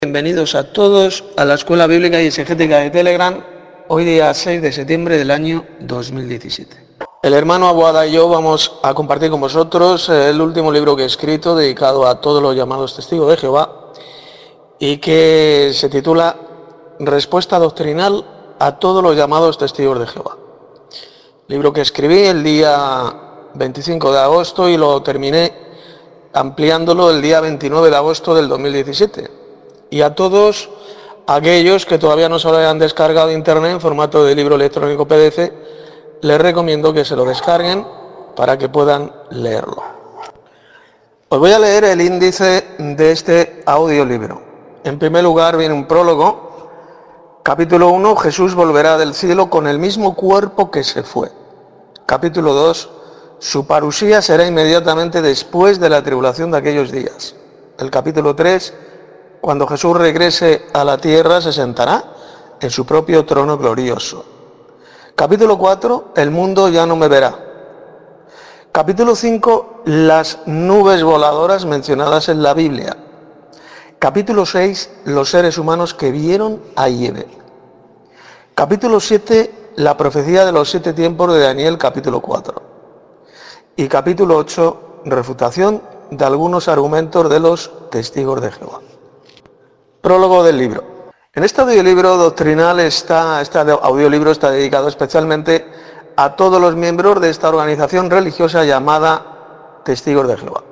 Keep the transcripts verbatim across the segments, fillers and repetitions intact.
Bienvenidos a todos a la Escuela Bíblica y Exegética de Telegram, hoy día seis de septiembre del año dos mil diecisiete. El hermano Abuada y yo vamos a compartir con vosotros el último libro que he escrito dedicado a todos los llamados testigos de Jehová y que se titula Respuesta doctrinal a todos los llamados testigos de Jehová. Libro que escribí el día veinticinco de agosto y lo terminé ampliándolo el día veintinueve de agosto del dos mil diecisiete. Y a todos aquellos que todavía no se lo hayan descargado de internet en formato de libro electrónico P D F, les recomiendo que se lo descarguen para que puedan leerlo. Os voy a leer el índice de este audiolibro. En primer lugar viene un prólogo. Capítulo uno, Jesús volverá del cielo con el mismo cuerpo que se fue. Capítulo dos, su parusía será inmediatamente después de la tribulación de aquellos días. El capítulo tres, cuando Jesús regrese a la tierra, se sentará en su propio trono glorioso. Capítulo cuatro, el mundo ya no me verá. Capítulo cinco, las nubes voladoras mencionadas en la Biblia. Capítulo seis, los seres humanos que vieron a Yahvé. Capítulo siete, la profecía de los siete tiempos de Daniel, capítulo cuatro. Y capítulo ocho, refutación de algunos argumentos de los testigos de Jehová. Prólogo del libro. En este audiolibro doctrinal está, este audiolibro está dedicado especialmente a todos los miembros de esta organización religiosa llamada Testigos de Jehová.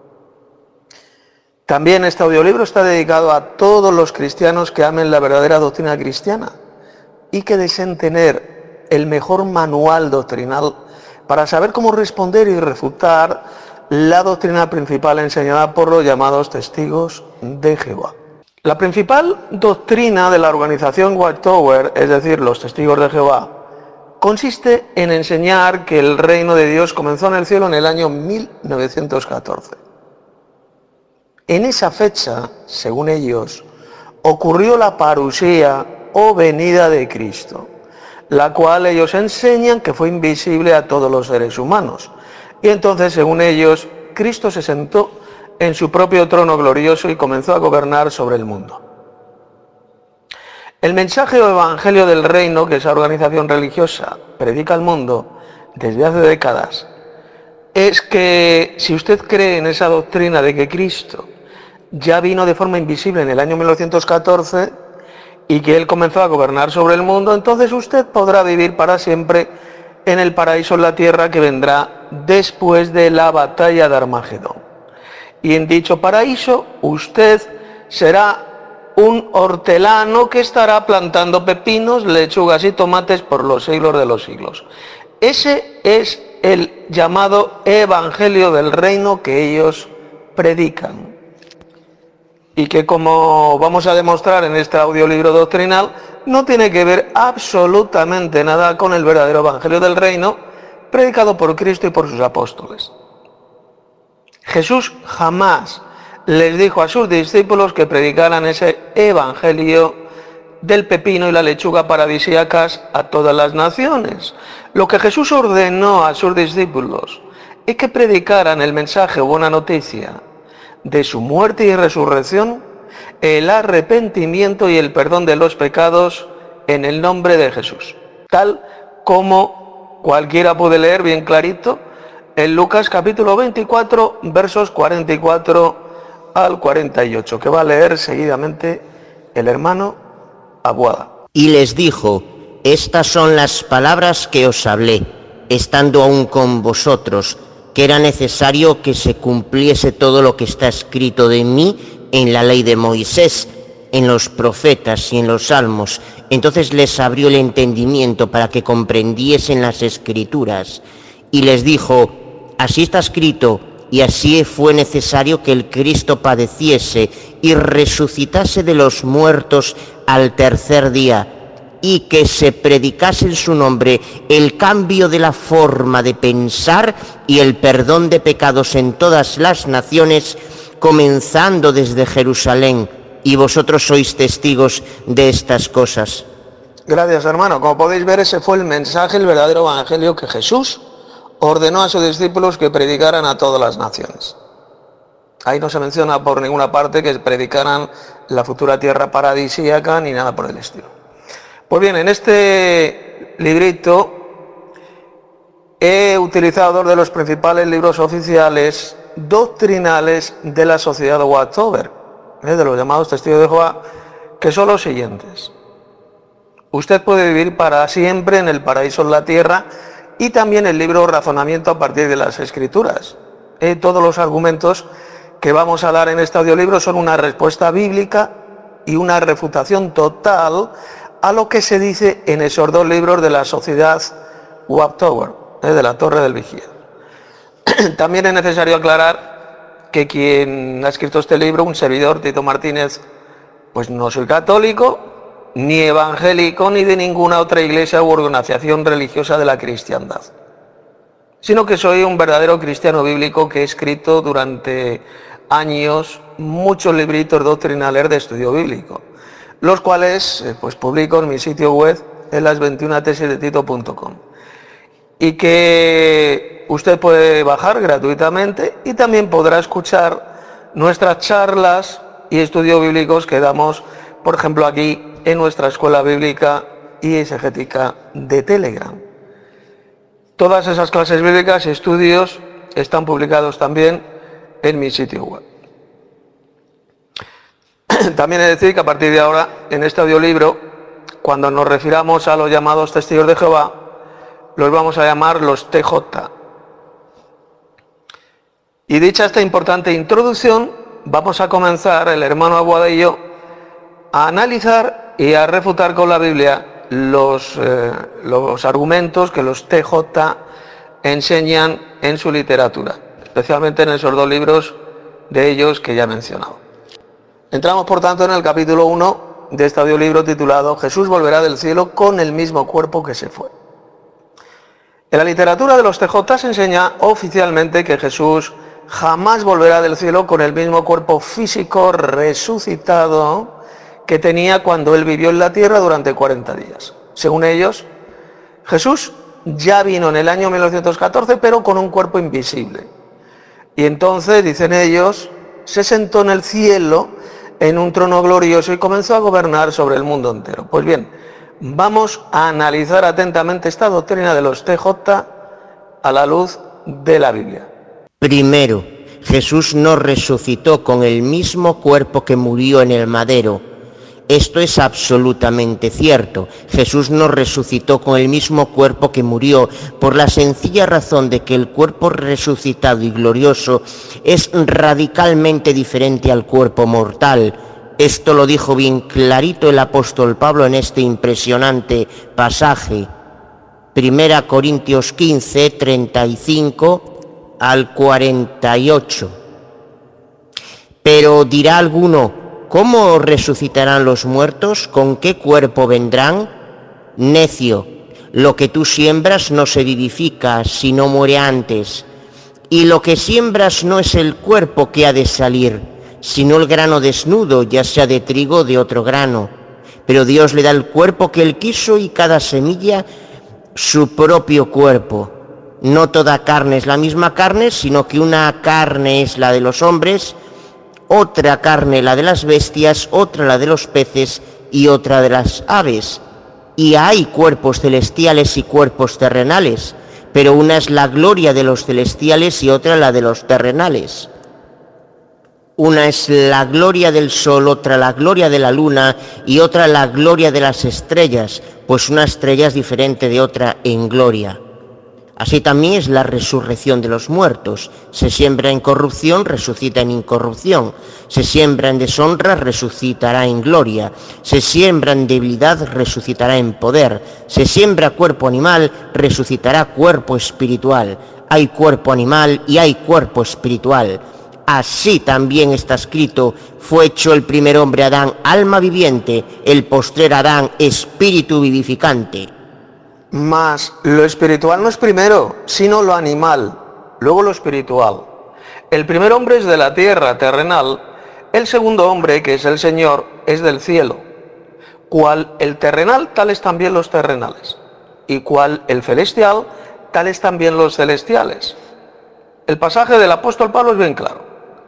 También este audiolibro está dedicado a todos los cristianos que amen la verdadera doctrina cristiana y que deseen tener el mejor manual doctrinal para saber cómo responder y refutar la doctrina principal enseñada por los llamados Testigos de Jehová. La principal doctrina de la organización Watchtower, es decir, los Testigos de Jehová, consiste en enseñar que el reino de Dios comenzó en el cielo en el año mil novecientos catorce. En esa fecha, según ellos, ocurrió la parusía o venida de Cristo, la cual ellos enseñan que fue invisible a todos los seres humanos. Y entonces, según ellos, Cristo se sentó en su propio trono glorioso y comenzó a gobernar sobre el mundo. El mensaje o evangelio del reino que esa organización religiosa predica al mundo desde hace décadas es que si usted cree en esa doctrina de que Cristo ya vino de forma invisible en el año mil novecientos catorce y que Él comenzó a gobernar sobre el mundo, entonces usted podrá vivir para siempre en el paraíso en la tierra que vendrá después de la batalla de Armagedón. Y en dicho paraíso usted será un hortelano que estará plantando pepinos, lechugas y tomates por los siglos de los siglos. Ese es el llamado evangelio del reino que ellos predican. Y que, como vamos a demostrar en este audiolibro doctrinal, no tiene que ver absolutamente nada con el verdadero evangelio del reino predicado por Cristo y por sus apóstoles. Jesús jamás les dijo a sus discípulos que predicaran ese evangelio del pepino y la lechuga paradisíacas a todas las naciones. Lo que Jesús ordenó a sus discípulos es que predicaran el mensaje o buena noticia de su muerte y resurrección, el arrepentimiento y el perdón de los pecados en el nombre de Jesús. Tal como cualquiera puede leer bien clarito en Lucas capítulo veinticuatro, versos cuarenta y cuatro al cuarenta y ocho, que va a leer seguidamente el hermano Abuada. Y les dijo: estas son las palabras que os hablé, estando aún con vosotros, que era necesario que se cumpliese todo lo que está escrito de mí en la ley de Moisés, en los profetas y en los salmos. Entonces les abrió el entendimiento para que comprendiesen las escrituras. Y les dijo: así está escrito, y así fue necesario que el Cristo padeciese y resucitase de los muertos al tercer día, y que se predicase en su nombre el cambio de la forma de pensar y el perdón de pecados en todas las naciones, comenzando desde Jerusalén, y vosotros sois testigos de estas cosas. Gracias, hermano. Como podéis ver, ese fue el mensaje, el verdadero evangelio que Jesús ordenó a sus discípulos que predicaran a todas las naciones. Ahí no se menciona por ninguna parte que predicaran la futura tierra paradisíaca ni nada por el estilo. Pues bien, en este librito he utilizado dos de los principales libros oficiales doctrinales de la sociedad de Wattover, ¿eh? de los llamados testigos de Jehová, que son los siguientes. Usted puede vivir para siempre en el paraíso en la tierra, y también el libro Razonamiento a partir de las Escrituras. Eh, todos los argumentos que vamos a dar en este audiolibro son una respuesta bíblica y una refutación total a lo que se dice en esos dos libros de la sociedad Wattover, eh, de la Torre del Vigía. También es necesario aclarar que quien ha escrito este libro, un servidor, Tito Martínez, pues no soy católico, ni evangélico, ni de ninguna otra iglesia u organización religiosa de la cristiandad, sino que soy un verdadero cristiano bíblico que he escrito durante años muchos libritos doctrinales de estudio bíblico, los cuales pues publico en mi sitio web en las veintiuna tesis de tito punto com, y que usted puede bajar gratuitamente, y también podrá escuchar nuestras charlas y estudios bíblicos que damos, por ejemplo, aquí en nuestra escuela bíblica y exegética de Telegram. Todas esas clases bíblicas y estudios están publicados también en mi sitio web. También he de decir que a partir de ahora, en este audiolibro, cuando nos refiramos a los llamados testigos de Jehová, los vamos a llamar los T J. Y dicha esta importante introducción, vamos a comenzar, el hermano Abuada y yo, a analizar y a refutar con la Biblia los, eh, los argumentos que los T J enseñan en su literatura, especialmente en esos dos libros de ellos que ya he mencionado. Entramos, por tanto, en el capítulo uno de este audiolibro titulado Jesús volverá del cielo con el mismo cuerpo que se fue. En la literatura de los T J se enseña oficialmente que Jesús jamás volverá del cielo con el mismo cuerpo físico resucitado que tenía cuando él vivió en la tierra durante cuarenta días. Según ellos, Jesús ya vino en el año mil novecientos catorce, pero con un cuerpo invisible. Y entonces, dicen ellos, se sentó en el cielo en un trono glorioso y comenzó a gobernar sobre el mundo entero. Pues bien, vamos a analizar atentamente esta doctrina de los T J a la luz de la Biblia. Primero, Jesús no resucitó con el mismo cuerpo que murió en el madero. Esto es absolutamente cierto. Jesús no resucitó con el mismo cuerpo que murió, por la sencilla razón de que el cuerpo resucitado y glorioso es radicalmente diferente al cuerpo mortal. Esto lo dijo bien clarito el apóstol Pablo en este impresionante pasaje. Primera Corintios quince, treinta y cinco al cuarenta y ocho. Pero dirá alguno, ¿cómo resucitarán los muertos? ¿Con qué cuerpo vendrán? Necio, lo que tú siembras no se vivifica, sino muere antes. Y lo que siembras no es el cuerpo que ha de salir, sino el grano desnudo, ya sea de trigo o de otro grano. Pero Dios le da el cuerpo que él quiso y cada semilla su propio cuerpo. No toda carne es la misma carne, sino que una carne es la de los hombres, otra carne la de las bestias, otra la de los peces y otra de las aves. Y hay cuerpos celestiales y cuerpos terrenales, pero una es la gloria de los celestiales y otra la de los terrenales. Una es la gloria del sol, otra la gloria de la luna y otra la gloria de las estrellas, pues una estrella es diferente de otra en gloria. Así también es la resurrección de los muertos. Se siembra en corrupción, resucita en incorrupción. Se siembra en deshonra, resucitará en gloria. Se siembra en debilidad, resucitará en poder. Se siembra cuerpo animal, resucitará cuerpo espiritual. Hay cuerpo animal y hay cuerpo espiritual. Así también está escrito, fue hecho el primer hombre Adán, alma viviente, el postrer Adán, espíritu vivificante. Mas lo espiritual no es primero, sino lo animal, luego lo espiritual. El primer hombre es de la tierra terrenal, el segundo hombre, que es el Señor, es del cielo. Cual el terrenal, tales también los terrenales. Y cual el celestial, tales también los celestiales. El pasaje del apóstol Pablo es bien claro.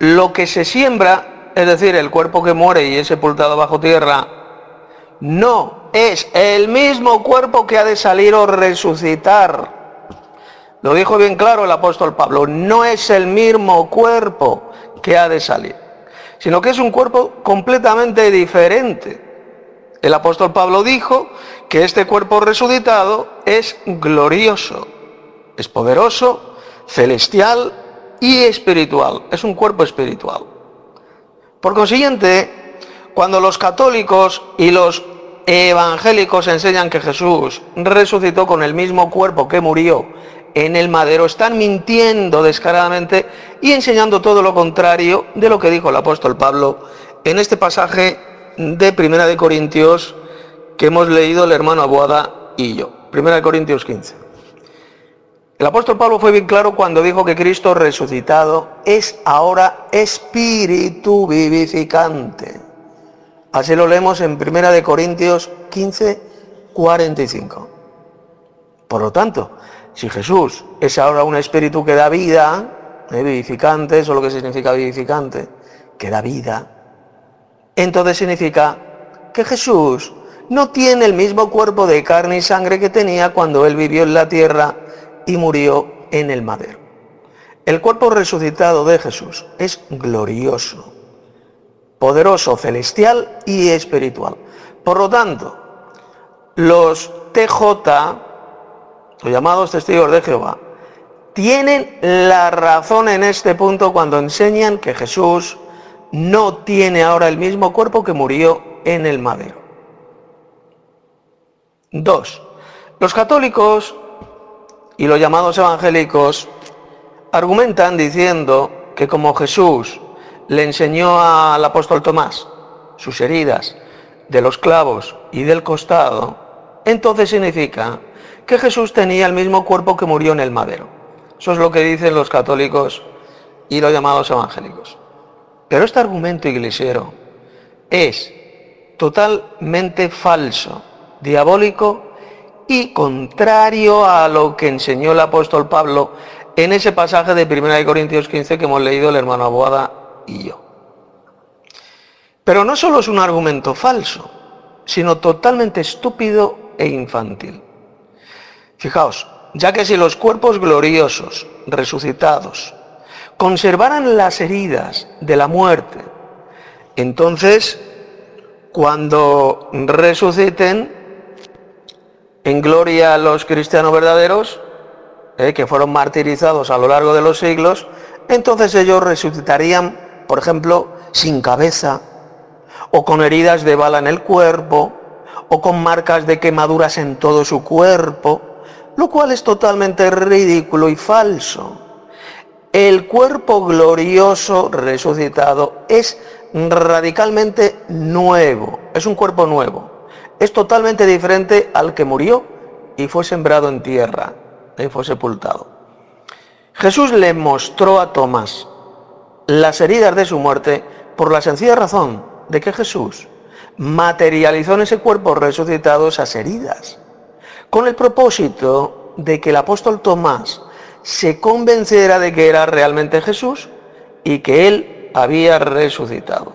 lo que se siembra, es decir, el cuerpo que muere y es sepultado bajo tierra, no es el mismo cuerpo que ha de salir o resucitar. Lo dijo bien claro el apóstol Pablo, no es el mismo cuerpo que ha de salir, sino que es un cuerpo completamente diferente. El apóstol Pablo dijo que este cuerpo resucitado es glorioso, es poderoso, celestial y espiritual. Es un cuerpo espiritual. Por consiguiente, cuando los católicos y los evangélicos enseñan que Jesús resucitó con el mismo cuerpo que murió en el madero, están mintiendo descaradamente y enseñando todo lo contrario de lo que dijo el apóstol Pablo en este pasaje de Primera de Corintios que hemos leído el hermano Aboada y yo. Primera de Corintios quince. El apóstol Pablo fue bien claro cuando dijo que Cristo resucitado es ahora espíritu vivificante. Así lo leemos en Primera de Corintios quince, cuarenta y cinco. Por lo tanto, si Jesús es ahora un espíritu que da vida, ¿eh? vivificante, eso es lo que significa vivificante, que da vida, entonces significa que Jesús no tiene el mismo cuerpo de carne y sangre que tenía cuando Él vivió en la tierra y murió en el madero. El cuerpo resucitado de Jesús es glorioso, poderoso, celestial y espiritual. Por lo tanto, los T J, los llamados testigos de Jehová, tienen la razón en este punto cuando enseñan que Jesús no tiene ahora el mismo cuerpo que murió en el madero. Dos, los católicos y los llamados evangélicos argumentan diciendo que como Jesús le enseñó al apóstol Tomás sus heridas de los clavos y del costado, entonces significa que Jesús tenía el mismo cuerpo que murió en el madero. Eso es lo que dicen los católicos y los llamados evangélicos. Pero este argumento iglesiero es totalmente falso, diabólico y contrario a lo que enseñó el apóstol Pablo en ese pasaje de Primera de Corintios quince que hemos leído el hermano Aboada y yo. Pero no solo es un argumento falso, sino totalmente estúpido e infantil. Fijaos, ya que si los cuerpos gloriosos, resucitados, conservaran las heridas de la muerte, entonces, cuando resuciten en gloria los cristianos verdaderos, eh, que fueron martirizados a lo largo de los siglos, entonces ellos resucitarían, por ejemplo, sin cabeza, o con heridas de bala en el cuerpo, o con marcas de quemaduras en todo su cuerpo, lo cual es totalmente ridículo y falso. El cuerpo glorioso resucitado es radicalmente nuevo, es un cuerpo nuevo, es totalmente diferente al que murió y fue sembrado en tierra, y fue sepultado. Jesús le mostró a Tomás las heridas de su muerte por la sencilla razón de que Jesús materializó en ese cuerpo resucitado esas heridas, con el propósito de que el apóstol Tomás se convenciera de que era realmente Jesús y que él había resucitado.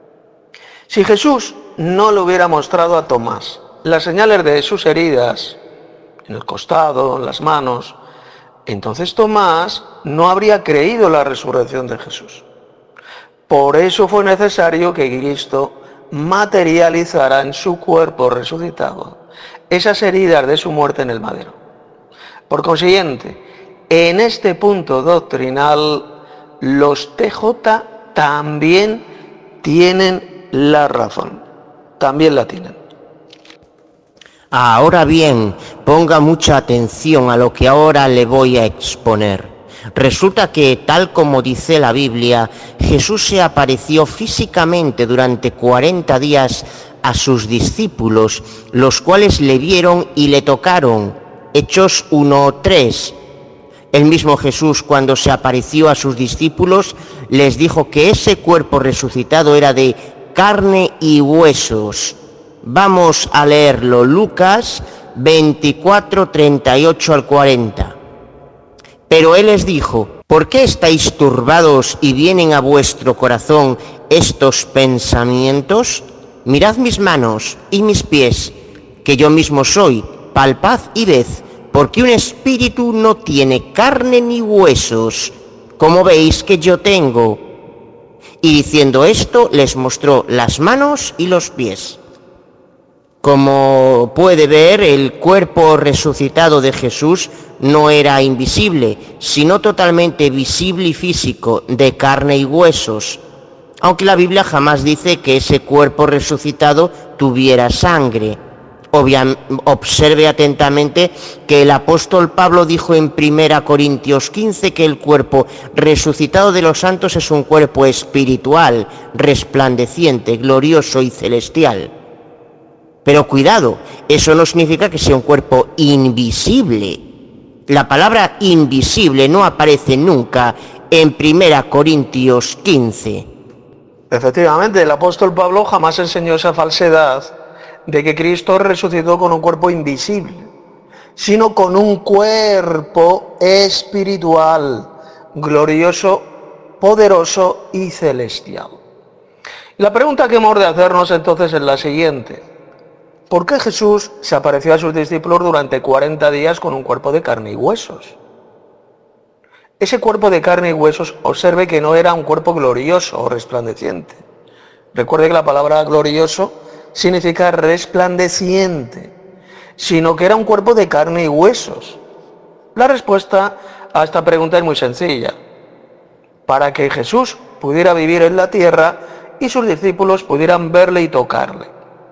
Si Jesús no le hubiera mostrado a Tomás las señales de sus heridas, en el costado, en las manos, entonces Tomás no habría creído la resurrección de Jesús. Por eso fue necesario que Cristo materializara en su cuerpo resucitado esas heridas de su muerte en el madero. Por consiguiente, en este punto doctrinal, los T J también tienen la razón, también la tienen. Ahora bien, ponga mucha atención a lo que ahora le voy a exponer. Resulta que, tal como dice la Biblia, Jesús se apareció físicamente durante cuarenta días a sus discípulos, los cuales le vieron y le tocaron. Hechos uno tres. El mismo Jesús, cuando se apareció a sus discípulos, les dijo que ese cuerpo resucitado era de carne y huesos. Vamos a leerlo, Lucas veinticuatro, treinta y ocho al cuarenta. Pero él les dijo: ¿Por qué estáis turbados y vienen a vuestro corazón estos pensamientos? Mirad mis manos y mis pies, que yo mismo soy, palpad y ved, porque un espíritu no tiene carne ni huesos, como veis que yo tengo. Y diciendo esto, les mostró las manos y los pies. Como puede ver, el cuerpo resucitado de Jesús no era invisible, sino totalmente visible y físico, de carne y huesos, aunque la Biblia jamás dice que ese cuerpo resucitado tuviera sangre. Obvia, observe atentamente que el apóstol Pablo dijo en primera Corintios quince que el cuerpo resucitado de los santos es un cuerpo espiritual, resplandeciente, glorioso y celestial. Pero cuidado, eso no significa que sea un cuerpo invisible. La palabra invisible no aparece nunca en primera Corintios quince. Efectivamente, el apóstol Pablo jamás enseñó esa falsedad de que Cristo resucitó con un cuerpo invisible, sino con un cuerpo espiritual, glorioso, poderoso y celestial. La pregunta que hemos de hacernos entonces es la siguiente: ¿por qué Jesús se apareció a sus discípulos durante cuarenta días con un cuerpo de carne y huesos? Ese cuerpo de carne y huesos, observe que no era un cuerpo glorioso o resplandeciente. Recuerde que la palabra glorioso significa resplandeciente, sino que era un cuerpo de carne y huesos. La respuesta a esta pregunta es muy sencilla: para que Jesús pudiera vivir en la tierra y sus discípulos pudieran verle y tocarle.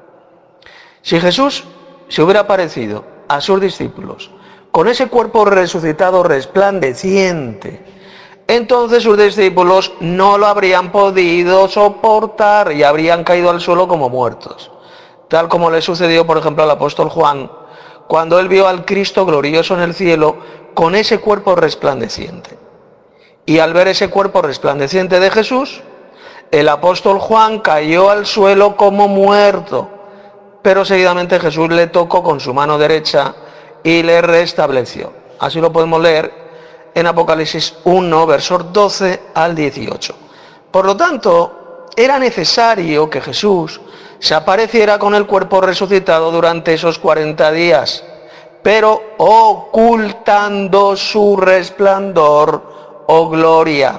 Si Jesús se hubiera aparecido a sus discípulos con ese cuerpo resucitado resplandeciente, entonces sus discípulos no lo habrían podido soportar y habrían caído al suelo como muertos, tal como le sucedió, por ejemplo, al apóstol Juan, cuando él vio al Cristo glorioso en el cielo con ese cuerpo resplandeciente. Y al ver ese cuerpo resplandeciente de Jesús, el apóstol Juan cayó al suelo como muerto, pero seguidamente Jesús le tocó con su mano derecha y le restableció. Así lo podemos leer en Apocalipsis uno, versos doce al dieciocho. Por lo tanto, era necesario que Jesús se apareciera con el cuerpo resucitado durante esos cuarenta días, pero ocultando su resplandor o gloria,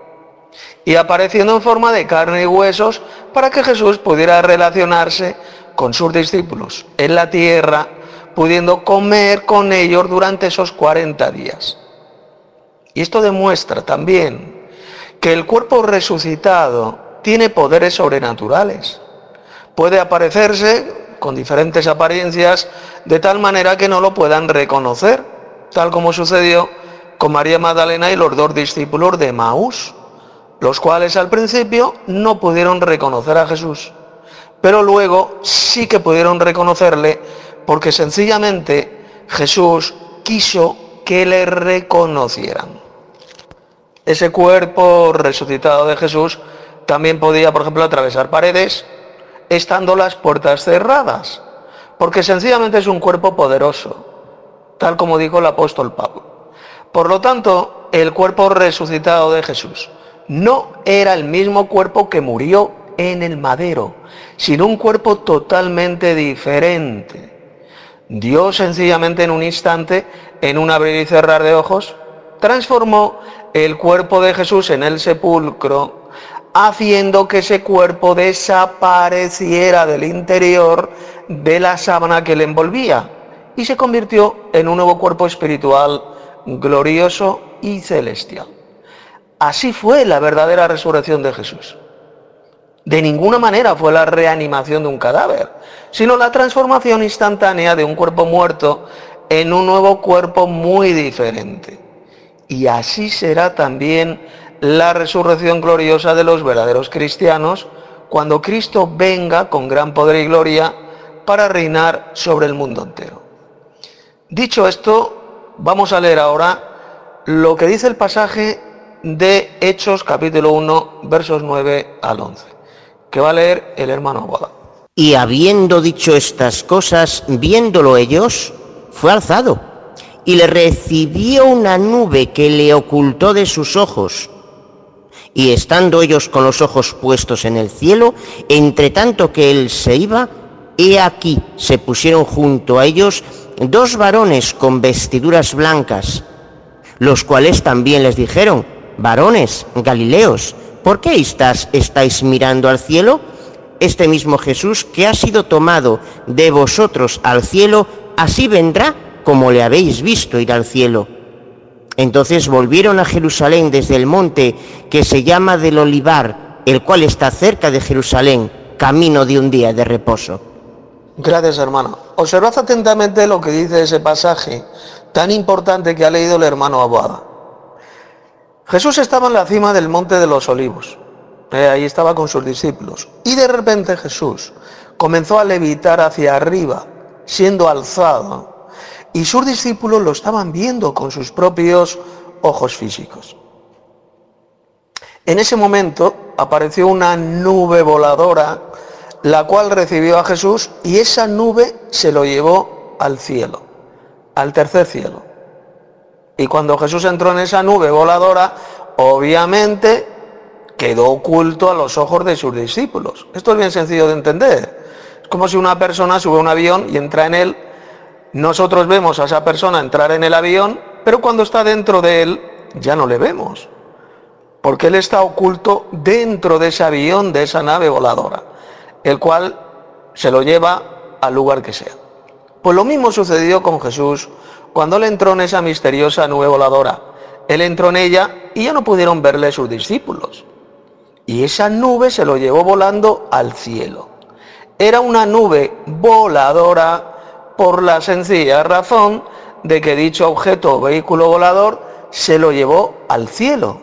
y apareciendo en forma de carne y huesos para que Jesús pudiera relacionarse con sus discípulos en la tierra, pudiendo comer con ellos durante esos cuarenta días. Y esto demuestra también que el cuerpo resucitado tiene poderes sobrenaturales. Puede aparecerse con diferentes apariencias de tal manera que no lo puedan reconocer, tal como sucedió con María Magdalena y los dos discípulos de Emaús, los cuales al principio no pudieron reconocer a Jesús, pero luego sí que pudieron reconocerle, porque sencillamente Jesús quiso que le reconocieran. Ese cuerpo resucitado de Jesús también podía, por ejemplo, atravesar paredes estando las puertas cerradas, porque sencillamente es un cuerpo poderoso, tal como dijo el apóstol Pablo. Por lo tanto, el cuerpo resucitado de Jesús no era el mismo cuerpo que murió en el madero, sino un cuerpo totalmente diferente. Dios sencillamente en un instante, en un abrir y cerrar de ojos, transformó el cuerpo de Jesús en el sepulcro, haciendo que ese cuerpo desapareciera del interior de la sábana que le envolvía y se convirtió en un nuevo cuerpo espiritual, glorioso y celestial. Así fue la verdadera resurrección de Jesús. De ninguna manera fue la reanimación de un cadáver, sino la transformación instantánea de un cuerpo muerto en un nuevo cuerpo muy diferente. Y así será también la resurrección gloriosa de los verdaderos cristianos, cuando Cristo venga con gran poder y gloria para reinar sobre el mundo entero. Dicho esto, vamos a leer ahora lo que dice el pasaje de Hechos capítulo uno, versos nueve al once, que va a leer el hermano Boda. Y habiendo dicho estas cosas, viéndolo ellos, fue alzado, y le recibió una nube que le ocultó de sus ojos. Y estando ellos con los ojos puestos en el cielo, entre tanto que él se iba, he aquí se pusieron junto a ellos dos varones con vestiduras blancas, los cuales también les dijeron: varones galileos, ¿por qué estás, estáis mirando al cielo? Este mismo Jesús que ha sido tomado de vosotros al cielo, así vendrá como le habéis visto ir al cielo. Entonces volvieron a Jerusalén desde el monte que se llama del Olivar, el cual está cerca de Jerusalén, camino de un día de reposo. Gracias, hermano. Observad atentamente lo que dice ese pasaje tan importante que ha leído el hermano Aboada. Jesús estaba en la cima del monte de los Olivos. Eh, ahí estaba con sus discípulos. Y de repente Jesús comenzó a levitar hacia arriba, siendo alzado. Y sus discípulos lo estaban viendo con sus propios ojos físicos. En ese momento apareció una nube voladora, la cual recibió a Jesús, y esa nube se lo llevó al cielo, al tercer cielo. Y cuando Jesús entró en esa nube voladora, obviamente quedó oculto a los ojos de sus discípulos. Esto es bien sencillo de entender. Es como si una persona sube a un avión y entra en él. Nosotros vemos a esa persona entrar en el avión, pero cuando está dentro de él ya no le vemos, porque él está oculto dentro de ese avión, de esa nave voladora, el cual se lo lleva al lugar que sea. Pues lo mismo sucedió con Jesús cuando él entró en esa misteriosa nube voladora. Él entró en ella y ya no pudieron verle sus discípulos. Y esa nube se lo llevó volando al cielo. Era una nube voladora por la sencilla razón de que dicho objeto o vehículo volador se lo llevó al cielo.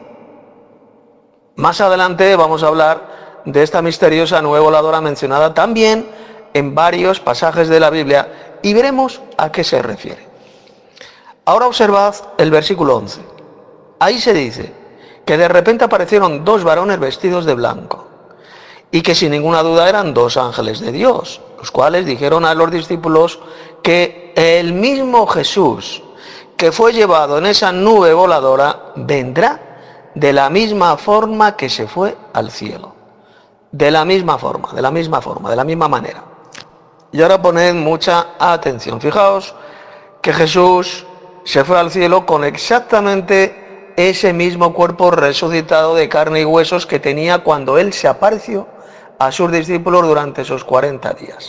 Más adelante vamos a hablar de esta misteriosa nube voladora mencionada también en varios pasajes de la Biblia y veremos a qué se refiere. Ahora observad el versículo once. Ahí se dice que de repente aparecieron dos varones vestidos de blanco y que sin ninguna duda eran dos ángeles de Dios, los cuales dijeron a los discípulos que el mismo Jesús que fue llevado en esa nube voladora vendrá de la misma forma que se fue al cielo. De la misma forma, de la misma forma, de la misma manera. Y ahora poned mucha atención. Fijaos que Jesús se fue al cielo con exactamente ese mismo cuerpo resucitado de carne y huesos que tenía cuando Él se apareció a sus discípulos durante esos cuarenta días.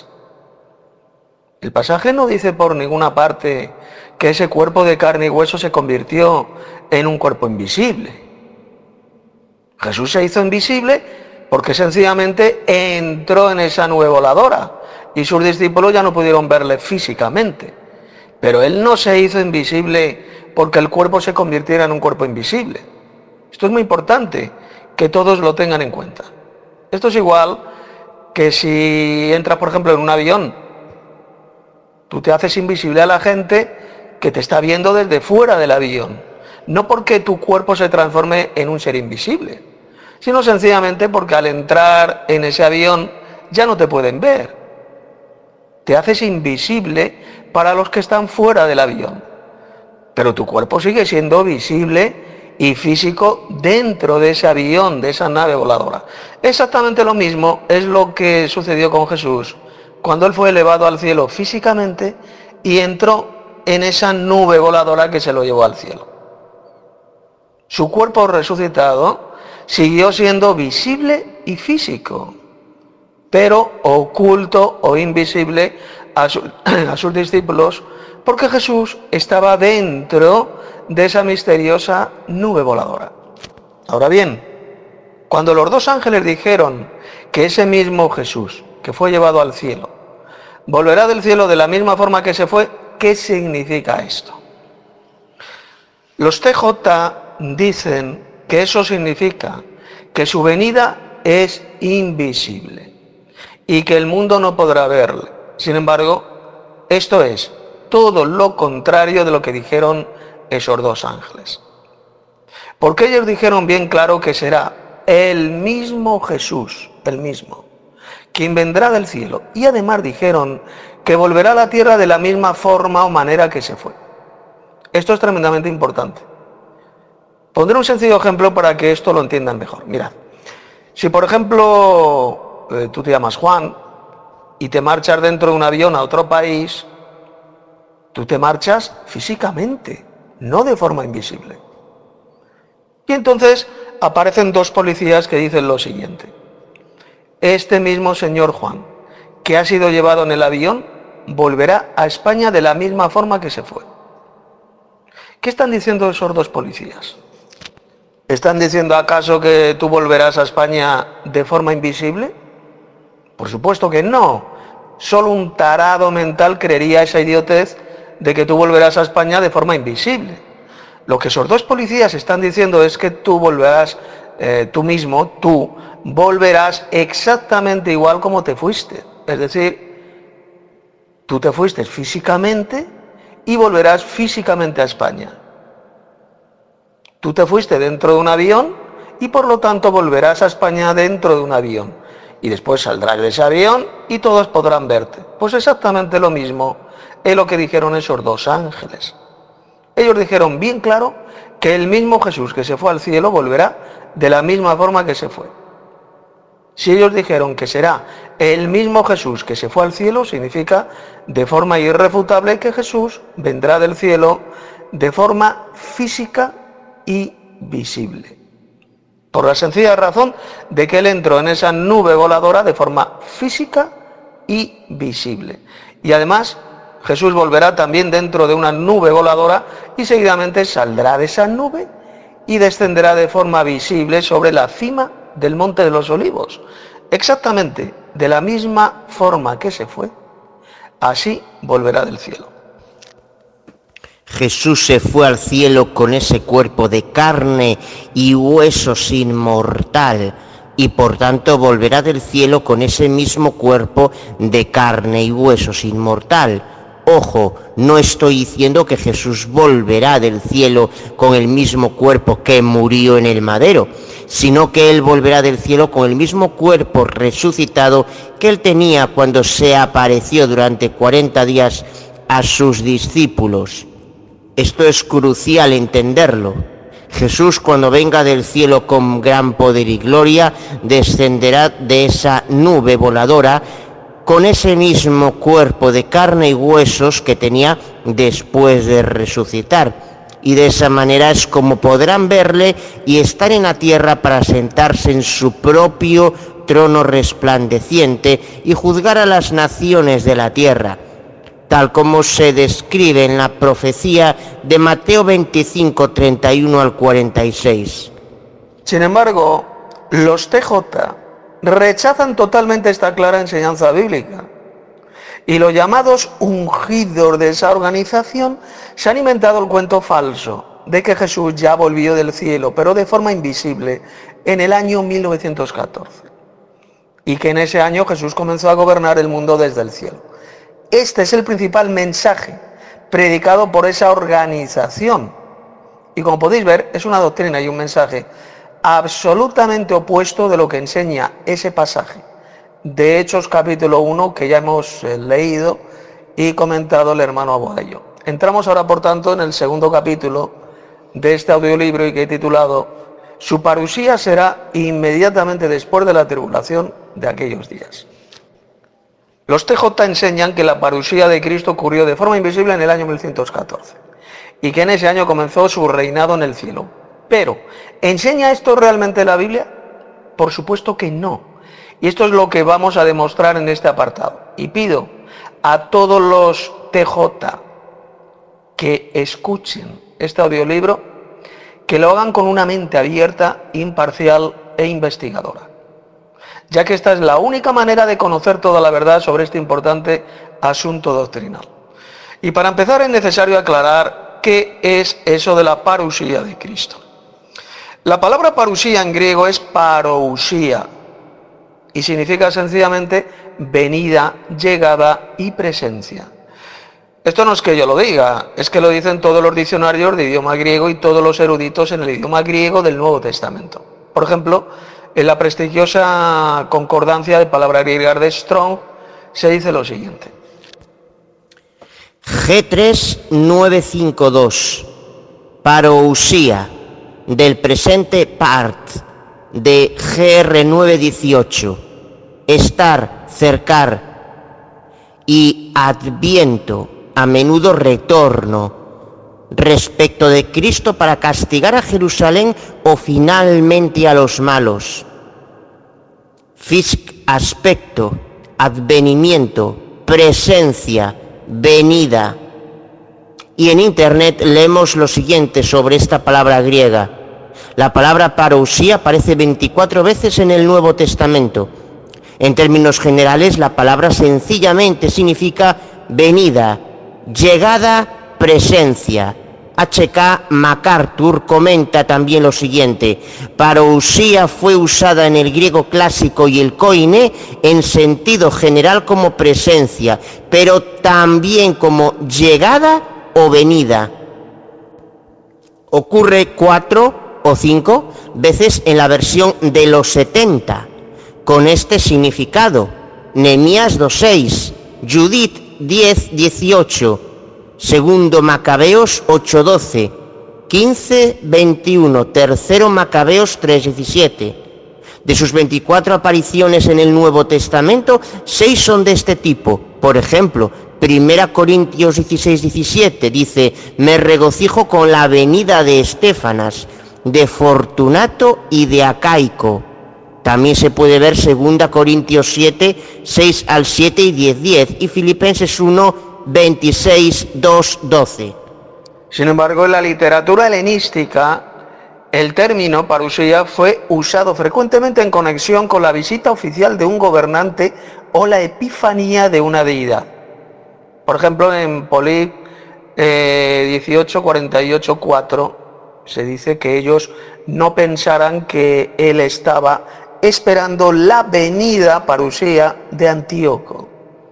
El pasaje no dice por ninguna parte que ese cuerpo de carne y hueso se convirtió en un cuerpo invisible. Jesús se hizo invisible porque sencillamente entró en esa nube voladora y sus discípulos ya no pudieron verle físicamente. Pero Él no se hizo invisible porque el cuerpo se convirtiera en un cuerpo invisible. Esto es muy importante que todos lo tengan en cuenta. Esto es igual que si entras, por ejemplo, en un avión. Tú te haces invisible a la gente que te está viendo desde fuera del avión. No porque tu cuerpo se transforme en un ser invisible, sino sencillamente porque al entrar en ese avión ya no te pueden ver. Te haces invisible para los que están fuera del avión. Pero tu cuerpo sigue siendo visible y físico dentro de ese avión, de esa nave voladora. Exactamente lo mismo es lo que sucedió con Jesús cuando Él fue elevado al cielo físicamente y entró en esa nube voladora que se lo llevó al cielo. Su cuerpo resucitado siguió siendo visible y físico, pero oculto o invisible a, su, a sus discípulos, porque Jesús estaba dentro de esa misteriosa nube voladora. Ahora bien, cuando los dos ángeles dijeron que ese mismo Jesús, que fue llevado al cielo, volverá del cielo de la misma forma que se fue, ¿qué significa esto? Los T J dicen que eso significa que su venida es invisible y que el mundo no podrá verle. Sin embargo, esto es todo lo contrario de lo que dijeron esos dos ángeles. Porque ellos dijeron bien claro que será el mismo Jesús, el mismo, quien vendrá del cielo. Y además dijeron que volverá a la tierra de la misma forma o manera que se fue. Esto es tremendamente importante. Pondré un sencillo ejemplo para que esto lo entiendan mejor. Mirad, si por ejemplo eh, tú te llamas Juan y te marchas dentro de un avión a otro país, tú te marchas físicamente, no de forma invisible. Y entonces aparecen dos policías que dicen lo siguiente: este mismo señor Juan, que ha sido llevado en el avión, volverá a España de la misma forma que se fue. ¿Qué están diciendo esos dos policías? ¿Están diciendo acaso que tú volverás a España de forma invisible? Por supuesto que no. Solo un tarado mental creería esa idiotez de que tú volverás a España de forma invisible. Lo que esos dos policías están diciendo es que tú volverás, eh, tú mismo, tú, volverás exactamente igual como te fuiste. Es decir, tú te fuiste físicamente y volverás físicamente a España. Tú te fuiste dentro de un avión y por lo tanto volverás a España dentro de un avión. Y después saldrás de ese avión y todos podrán verte. Pues exactamente lo mismo es lo que dijeron esos dos ángeles. Ellos dijeron bien claro que el mismo Jesús que se fue al cielo volverá de la misma forma que se fue. Si ellos dijeron que será el mismo Jesús que se fue al cielo, significa de forma irrefutable que Jesús vendrá del cielo de forma física y visible. Por la sencilla razón de que Él entró en esa nube voladora de forma física y visible. Y además, Jesús volverá también dentro de una nube voladora y seguidamente saldrá de esa nube y descenderá de forma visible sobre la cima del Monte de los Olivos. Exactamente de la misma forma que se fue, así volverá del cielo. Jesús se fue al cielo con ese cuerpo de carne y huesos inmortal, y por tanto volverá del cielo con ese mismo cuerpo de carne y huesos inmortal. Ojo, no estoy diciendo que Jesús volverá del cielo con el mismo cuerpo que murió en el madero, sino que Él volverá del cielo con el mismo cuerpo resucitado que Él tenía cuando se apareció durante cuarenta días a sus discípulos. Esto es crucial entenderlo. Jesús, cuando venga del cielo con gran poder y gloria, descenderá de esa nube voladora con ese mismo cuerpo de carne y huesos que tenía después de resucitar. Y de esa manera es como podrán verle y estar en la tierra para sentarse en su propio trono resplandeciente y juzgar a las naciones de la tierra, tal como se describe en la profecía de Mateo veinticinco, treinta y uno al cuarenta y seis. Sin embargo, los T J rechazan totalmente esta clara enseñanza bíblica. Y los llamados ungidos de esa organización se han inventado el cuento falso de que Jesús ya volvió del cielo, pero de forma invisible, en el año mil novecientos catorce. Y que en ese año Jesús comenzó a gobernar el mundo desde el cielo. Este es el principal mensaje predicado por esa organización. Y como podéis ver, es una doctrina y un mensaje absolutamente opuesto de lo que enseña ese pasaje de Hechos capítulo uno que ya hemos eh, leído y comentado el hermano Aguadillo. Entramos ahora, por tanto, en el segundo capítulo de este audiolibro y que he titulado Su parusía será inmediatamente después de la tribulación de aquellos días. Los T J enseñan que la parusía de Cristo ocurrió de forma invisible en el año mil novecientos catorce y que en ese año comenzó su reinado en el cielo. Pero, ¿enseña esto realmente la Biblia? Por supuesto que no. Y esto es lo que vamos a demostrar en este apartado. Y pido a todos los T J que escuchen este audiolibro, que lo hagan con una mente abierta, imparcial e investigadora, ya que esta es la única manera de conocer toda la verdad sobre este importante asunto doctrinal. Y para empezar es necesario aclarar qué es eso de la parusía de Cristo. La palabra parusía en griego es parousia y significa sencillamente venida, llegada y presencia. Esto no es que yo lo diga, es que lo dicen todos los diccionarios de idioma griego y todos los eruditos en el idioma griego del Nuevo Testamento. Por ejemplo, en la prestigiosa concordancia de palabras griegas de Strong se dice lo siguiente. G tres nueve cinco dos, parousia, del presente part, de G R nueve dieciocho, estar, cercar, y adviento, a menudo retorno, respecto de Cristo para castigar a Jerusalén o finalmente a los malos. Fisc, aspecto, advenimiento, presencia, venida. Y en internet leemos lo siguiente sobre esta palabra griega. La palabra parousia aparece veinticuatro veces en el Nuevo Testamento. En términos generales, la palabra sencillamente significa venida, llegada, presencia. H K MacArthur comenta también lo siguiente: parousia fue usada en el griego clásico y el koine en sentido general como presencia, pero también como llegada o venida. Ocurre cuatro o cinco veces en la versión de los setenta, con este significado: Nehemías dos seis, Judith diez dieciocho, Segundo Macabeos ocho doce, quince veintiuno, Tercero Macabeos tres diecisiete. De sus veinticuatro apariciones en el Nuevo Testamento, seis son de este tipo. Por ejemplo, Primera Corintios dieciséis diecisiete dice: me regocijo con la venida de Estéfanas, de Fortunato y de Acaico. También se puede ver Segunda Corintios siete, seis al siete y diez diez, y Filipenses uno, veintiséis, dos, doce. Sin embargo, en la literatura helenística, el término parousia fue usado frecuentemente en conexión con la visita oficial de un gobernante o la epifanía de una deidad. Por ejemplo, en Polip eh, dieciocho cuarenta y ocho cuatro se dice que ellos no pensaran que él estaba esperando la venida parousia de Antíoco.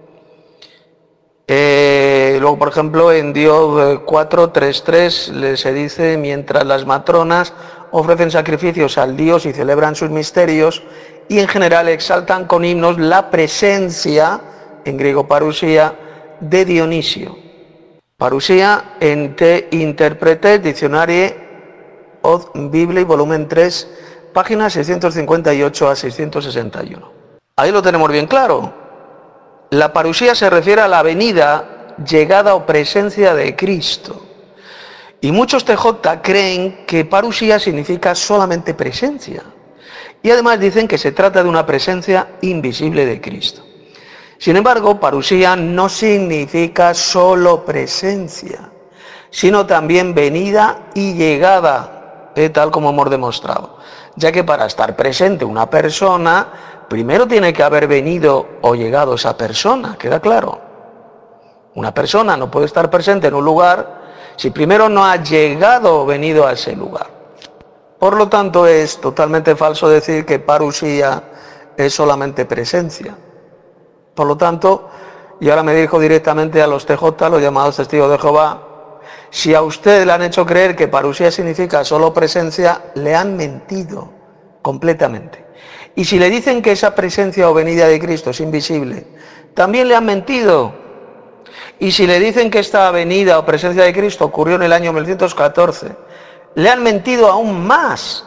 Eh, luego, por ejemplo, en Dios cuatro tres tres se dice: mientras las matronas ofrecen sacrificios al Dios y celebran sus misterios, y en general exaltan con himnos la presencia, en griego parousia, de Dionisio. Parousia en Te Interprete, Diccionario Od Bibli, volumen tres, páginas seiscientos cincuenta y ocho a seiscientos sesenta y uno. Ahí lo tenemos bien claro. La parousia se refiere a la venida, llegada o presencia de Cristo. Y muchos T J creen que parousia significa solamente presencia. Y además dicen que se trata de una presencia invisible de Cristo. Sin embargo, parousia no significa solo presencia, sino también venida y llegada, eh, tal como hemos demostrado. Ya que para estar presente una persona, primero tiene que haber venido o llegado esa persona, ¿queda claro? Una persona no puede estar presente en un lugar si primero no ha llegado o venido a ese lugar. Por lo tanto, es totalmente falso decir que parousia es solamente presencia. Por lo tanto, y ahora me dirijo directamente a los T J, los llamados testigos de Jehová, si a usted le han hecho creer que parousia significa solo presencia, le han mentido completamente. Y si le dicen que esa presencia o venida de Cristo es invisible, también le han mentido. Y si le dicen que esta venida o presencia de Cristo ocurrió en el año mil novecientos catorce, le han mentido aún más.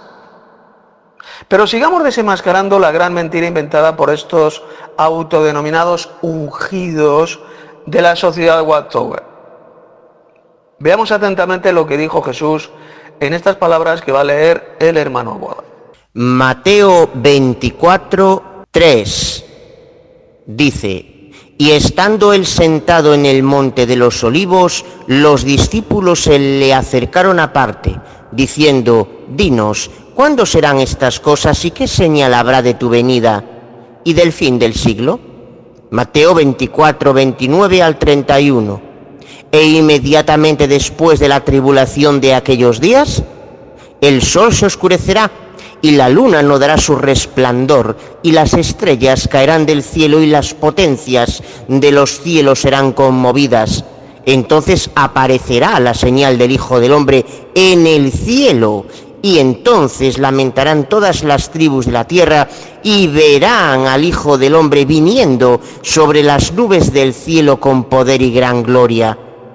Pero sigamos desenmascarando la gran mentira inventada por estos autodenominados ungidos de la sociedad Watchtower. Veamos atentamente lo que dijo Jesús en estas palabras que va a leer el hermano Boada. Mateo veinticuatro, tres dice: y estando él sentado en el monte de los olivos, los discípulos se le acercaron aparte, diciendo: dinos, ¿cuándo serán estas cosas y qué señal habrá de tu venida y del fin del siglo? Mateo veinticuatro, veintinueve al treinta y uno. E inmediatamente después de la tribulación de aquellos días, el sol se oscurecerá y la luna no dará su resplandor, y las estrellas caerán del cielo y las potencias de los cielos serán conmovidas. Entonces aparecerá la señal del Hijo del Hombre en el cielo, y entonces lamentarán todas las tribus de la tierra y verán al Hijo del Hombre viniendo sobre las nubes del cielo con poder y gran gloria.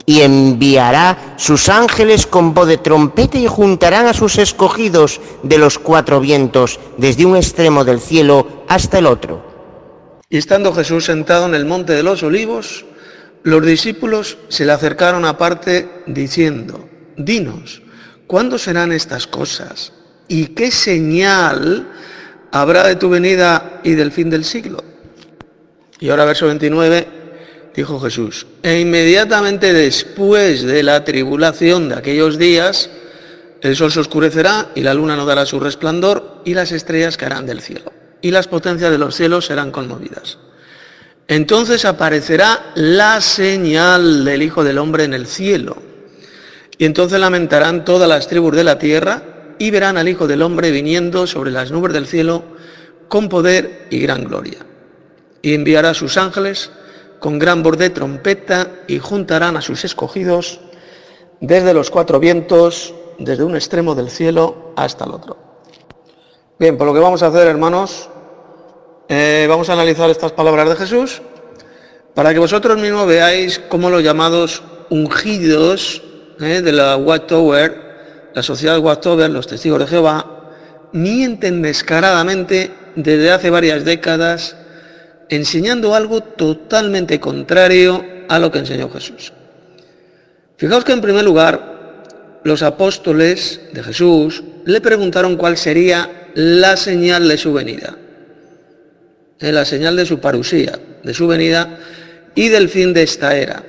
Y enviará sus ángeles con voz de trompeta y juntarán a sus escogidos de los cuatro vientos, desde un extremo del cielo hasta el otro. Y estando Jesús sentado en el monte de los olivos, los discípulos se le acercaron aparte diciendo: dinos, ¿cuándo serán estas cosas? ¿Y qué señal habrá de tu venida y del fin del siglo? Y ahora verso veintinueve. Dijo Jesús: e inmediatamente después de la tribulación de aquellos días, el sol se oscurecerá y la luna no dará su resplandor y las estrellas caerán del cielo y las potencias de los cielos serán conmovidas. Entonces aparecerá la señal del Hijo del Hombre en el cielo, y entonces lamentarán todas las tribus de la tierra y verán al Hijo del Hombre viniendo sobre las nubes del cielo con poder y gran gloria. Y enviará a sus ángeles con gran voz de trompeta, y juntarán a sus escogidos desde los cuatro vientos, desde un extremo del cielo hasta el otro. Bien, pues lo que vamos a hacer, hermanos, eh, vamos a analizar estas palabras de Jesús para que vosotros mismos veáis cómo los llamados ungidos eh, de la Watchtower, la sociedad Watchtower, los testigos de Jehová, mienten descaradamente desde hace varias décadas, enseñando algo totalmente contrario a lo que enseñó Jesús. Fijaos que en primer lugar, los apóstoles de Jesús le preguntaron cuál sería la señal de su venida, eh, la señal de su parusía, de su venida y del fin de esta era.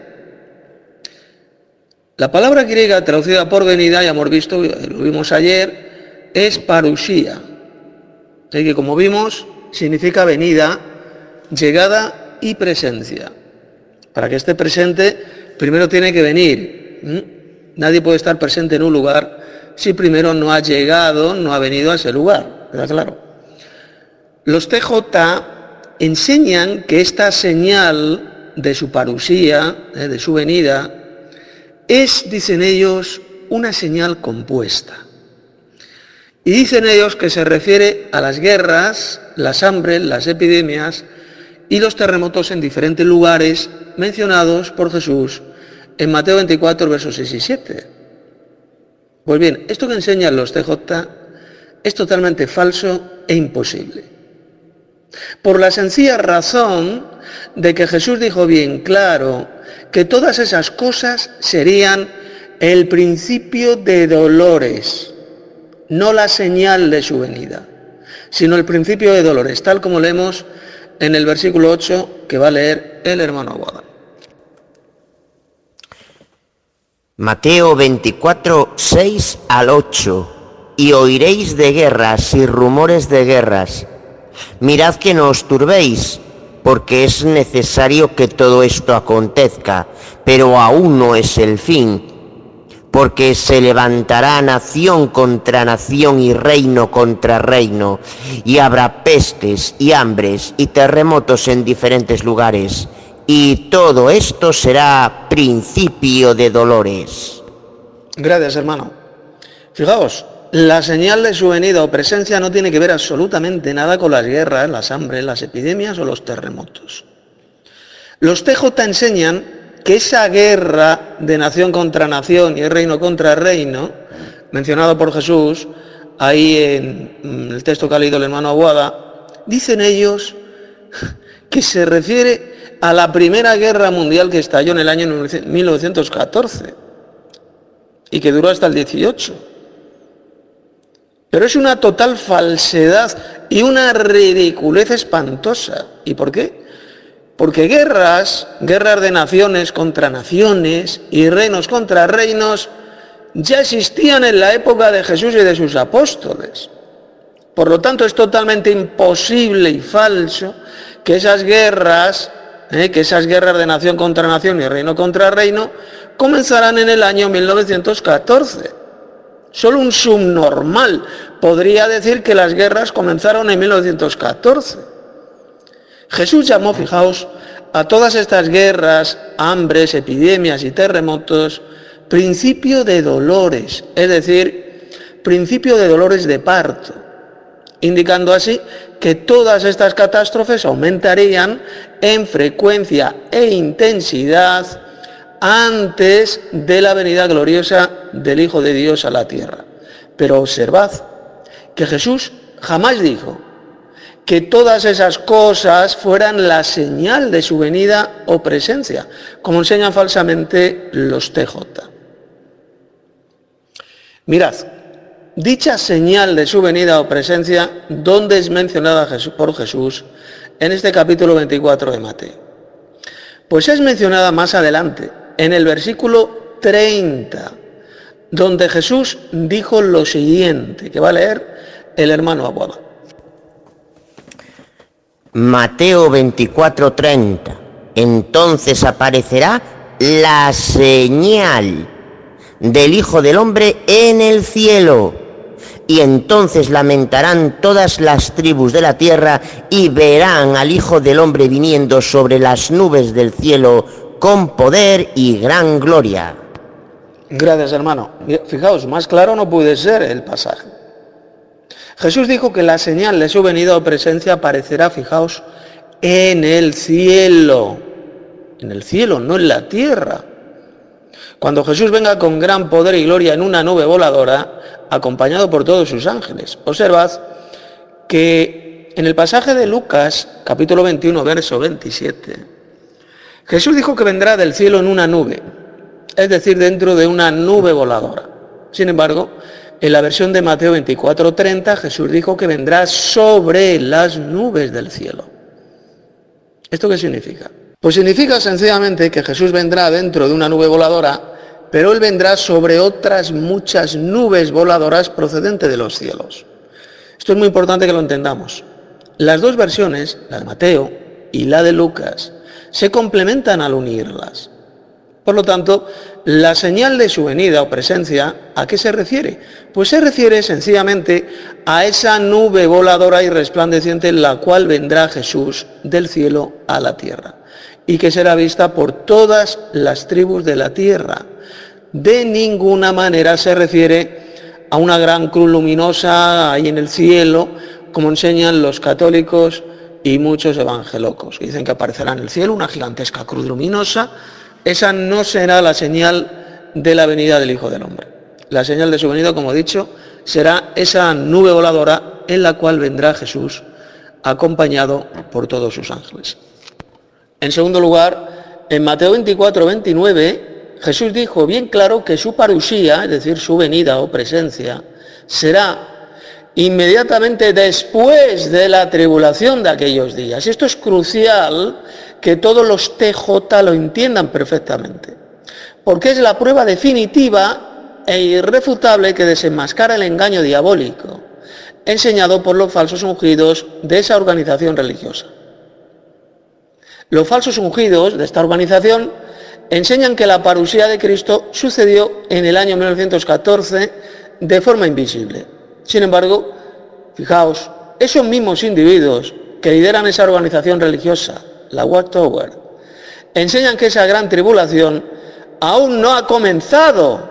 La palabra griega traducida por venida, ya hemos visto, lo vimos ayer, es parusía, eh, que como vimos significa venida, llegada y presencia. Para que esté presente, primero tiene que venir. ¿Mm? Nadie puede estar presente en un lugar si primero no ha llegado, no ha venido a ese lugar. ¿Está claro? Los T J enseñan que esta señal de su parusía, eh, de su venida, es, dicen ellos, una señal compuesta. Y dicen ellos que se refiere a las guerras, las hambres, las epidemias y los terremotos en diferentes lugares mencionados por Jesús en Mateo veinticuatro, versos seis y siete. Pues bien, esto que enseñan los T J es totalmente falso e imposible. Por la sencilla razón de que Jesús dijo bien claro que todas esas cosas serían el principio de dolores, no la señal de su venida, sino el principio de dolores, tal como leemos en el versículo ocho que va a leer el hermano Aguada. Mateo veinticuatro, seis al ocho. Y oiréis de guerras y rumores de guerras. Mirad que no os turbéis, porque es necesario que todo esto acontezca, pero aún no es el fin. Porque se levantará nación contra nación y reino contra reino, y habrá pestes y hambres y terremotos en diferentes lugares, y todo esto será principio de dolores. Gracias, hermano. Fijaos, la señal de su venida o presencia no tiene que ver absolutamente nada con las guerras, las hambres, las epidemias o los terremotos. Los T J enseñan que esa guerra de nación contra nación y reino contra reino, mencionado por Jesús, ahí en el texto que ha leído el hermano Aguada, dicen ellos que se refiere a la Primera Guerra Mundial que estalló en el año mil novecientos catorce y que duró hasta el dieciocho. Pero es una total falsedad y una ridiculez espantosa. ¿Y por qué? Porque guerras, guerras de naciones contra naciones y reinos contra reinos ya existían en la época de Jesús y de sus apóstoles. Por lo tanto, es totalmente imposible y falso que esas guerras, eh, que esas guerras de nación contra nación y reino contra reino comenzaran en el año mil novecientos catorce. Solo un subnormal podría decir que las guerras comenzaron en mil novecientos catorce. Jesús llamó, fijaos, a todas estas guerras, hambres, epidemias y terremotos, principio de dolores, es decir, principio de dolores de parto, indicando así que todas estas catástrofes aumentarían en frecuencia e intensidad antes de la venida gloriosa del Hijo de Dios a la tierra. Pero observad que Jesús jamás dijo que todas esas cosas fueran la señal de su venida o presencia, como enseñan falsamente los T J. Mirad, dicha señal de su venida o presencia, ¿dónde es mencionada por Jesús en este capítulo veinticuatro de Mateo? Pues es mencionada más adelante, en el versículo treinta, donde Jesús dijo lo siguiente, que va a leer el hermano Abuada. Mateo veinticuatro, treinta. Entonces aparecerá la señal del Hijo del Hombre en el cielo, y entonces lamentarán todas las tribus de la tierra y verán al Hijo del Hombre viniendo sobre las nubes del cielo con poder y gran gloria. Gracias, hermano. Fijaos, más claro no puede ser el pasaje. Jesús dijo que la señal de su venida o presencia aparecerá, fijaos, en el cielo. En el cielo, no en la tierra. Cuando Jesús venga con gran poder y gloria en una nube voladora, acompañado por todos sus ángeles. Observad que en el pasaje de Lucas, capítulo veintiuno, verso veintisiete, Jesús dijo que vendrá del cielo en una nube, es decir, dentro de una nube voladora. Sin embargo, en la versión de Mateo veinticuatro, treinta, Jesús dijo que vendrá sobre las nubes del cielo. ¿Esto qué significa? Pues significa sencillamente que Jesús vendrá dentro de una nube voladora, pero Él vendrá sobre otras muchas nubes voladoras procedentes de los cielos. Esto es muy importante que lo entendamos. Las dos versiones, la de Mateo y la de Lucas, se complementan al unirlas. Por lo tanto, la señal de su venida o presencia, ¿a qué se refiere? Pues se refiere sencillamente a esa nube voladora y resplandeciente en la cual vendrá Jesús del cielo a la tierra, y que será vista por todas las tribus de la tierra. De ninguna manera se refiere a una gran cruz luminosa ahí en el cielo, como enseñan los católicos y muchos evangelocos, que dicen que aparecerá en el cielo una gigantesca cruz luminosa. Esa no será la señal de la venida del Hijo del Hombre. La señal de su venida, como he dicho, será esa nube voladora en la cual vendrá Jesús acompañado por todos sus ángeles. En segundo lugar, en Mateo veinticuatro, veintinueve, Jesús dijo bien claro que su parusía, es decir, su venida o presencia, será inmediatamente después de la tribulación de aquellos días. Esto es crucial que todos los T J lo entiendan perfectamente, porque es la prueba definitiva e irrefutable que desenmascara el engaño diabólico enseñado por los falsos ungidos de esa organización religiosa. Los falsos ungidos de esta organización enseñan que la parusía de Cristo sucedió en el año mil novecientos catorce de forma invisible. Sin embargo, fijaos, esos mismos individuos que lideran esa organización religiosa, la Watchtower, enseñan que esa gran tribulación aún no ha comenzado.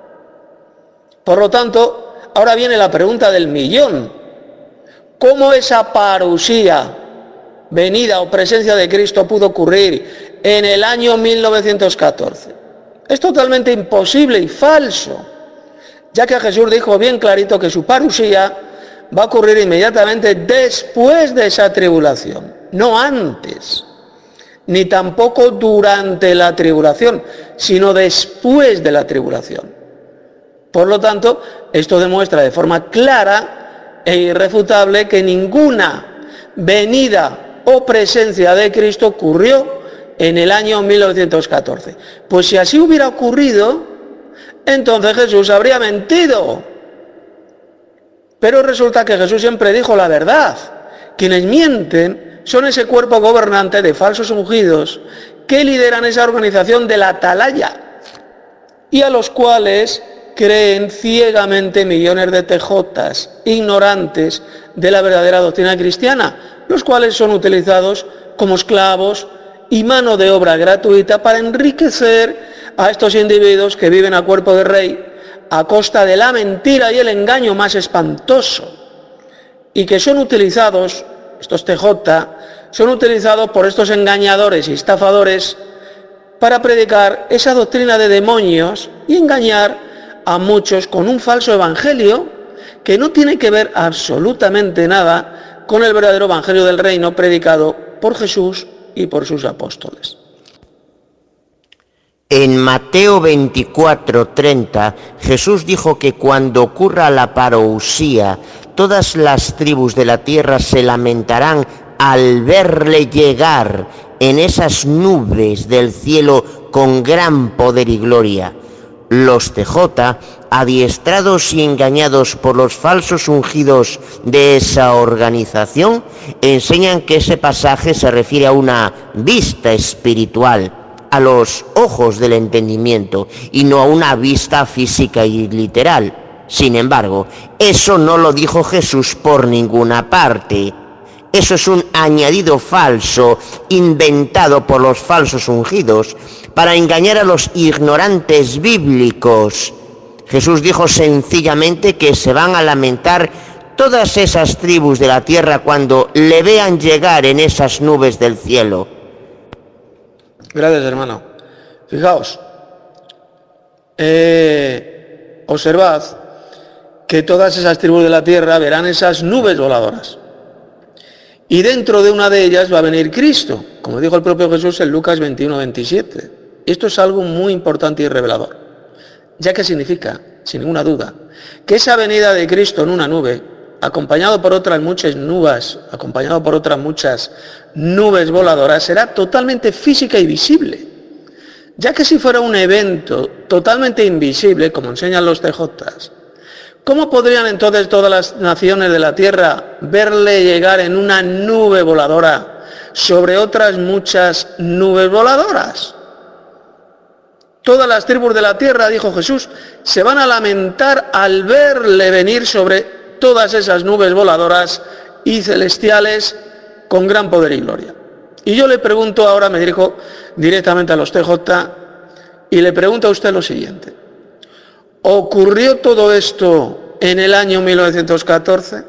Por lo tanto, ahora viene la pregunta del millón. ¿Cómo esa parusía, venida o presencia de Cristo pudo ocurrir en el año mil novecientos catorce? Es totalmente imposible y falso, ya que Jesús dijo bien clarito que su parusía va a ocurrir inmediatamente después de esa tribulación, no antes, ni tampoco durante la tribulación, sino después de la tribulación. Por lo tanto, esto demuestra de forma clara e irrefutable que ninguna venida o presencia de Cristo ocurrió en el año mil novecientos catorce. Pues si así hubiera ocurrido, entonces Jesús habría mentido. Pero resulta que Jesús siempre dijo la verdad. Quienes mienten son ese cuerpo gobernante de falsos ungidos que lideran esa organización de la atalaya y a los cuales creen ciegamente millones de T Jotas ignorantes de la verdadera doctrina cristiana, los cuales son utilizados como esclavos y mano de obra gratuita para enriquecer a estos individuos que viven a cuerpo de rey a costa de la mentira y el engaño más espantoso, y que son utilizados, estos T J, son utilizados por estos engañadores y estafadores para predicar esa doctrina de demonios y engañar a muchos con un falso evangelio que no tiene que ver absolutamente nada con el verdadero evangelio del reino predicado por Jesús y por sus apóstoles. En Mateo veinticuatro, treinta, Jesús dijo que cuando ocurra la parousia, todas las tribus de la tierra se lamentarán al verle llegar en esas nubes del cielo con gran poder y gloria. Los T J, adiestrados y engañados por los falsos ungidos de esa organización, enseñan que ese pasaje se refiere a una vista espiritual, a los ojos del entendimiento, y no a una vista física y literal. Sin embargo, eso no lo dijo Jesús por ninguna parte. Eso es un añadido falso, inventado por los falsos ungidos, para engañar a los ignorantes bíblicos. Jesús dijo sencillamente que se van a lamentar todas esas tribus de la tierra cuando le vean llegar en esas nubes del cielo. Gracias, hermano. Fijaos, eh, observad que todas esas tribus de la tierra verán esas nubes voladoras. Y dentro de una de ellas va a venir Cristo, como dijo el propio Jesús en Lucas veintiuno, veintisiete. Esto es algo muy importante y revelador, ya que significa, sin ninguna duda, que esa venida de Cristo en una nube, acompañado por otras muchas nubes, acompañado por otras muchas nubes voladoras, será totalmente física y visible, ya que si fuera un evento totalmente invisible, como enseñan los T Js, ¿cómo podrían entonces todas las naciones de la tierra verle llegar en una nube voladora sobre otras muchas nubes voladoras? Todas las tribus de la tierra, dijo Jesús, se van a lamentar al verle venir sobre todas esas nubes voladoras y celestiales con gran poder y gloria. Y yo le pregunto ahora, me dirijo directamente a los T J, y le pregunto a usted lo siguiente. ¿Ocurrió todo esto en el año mil novecientos catorce?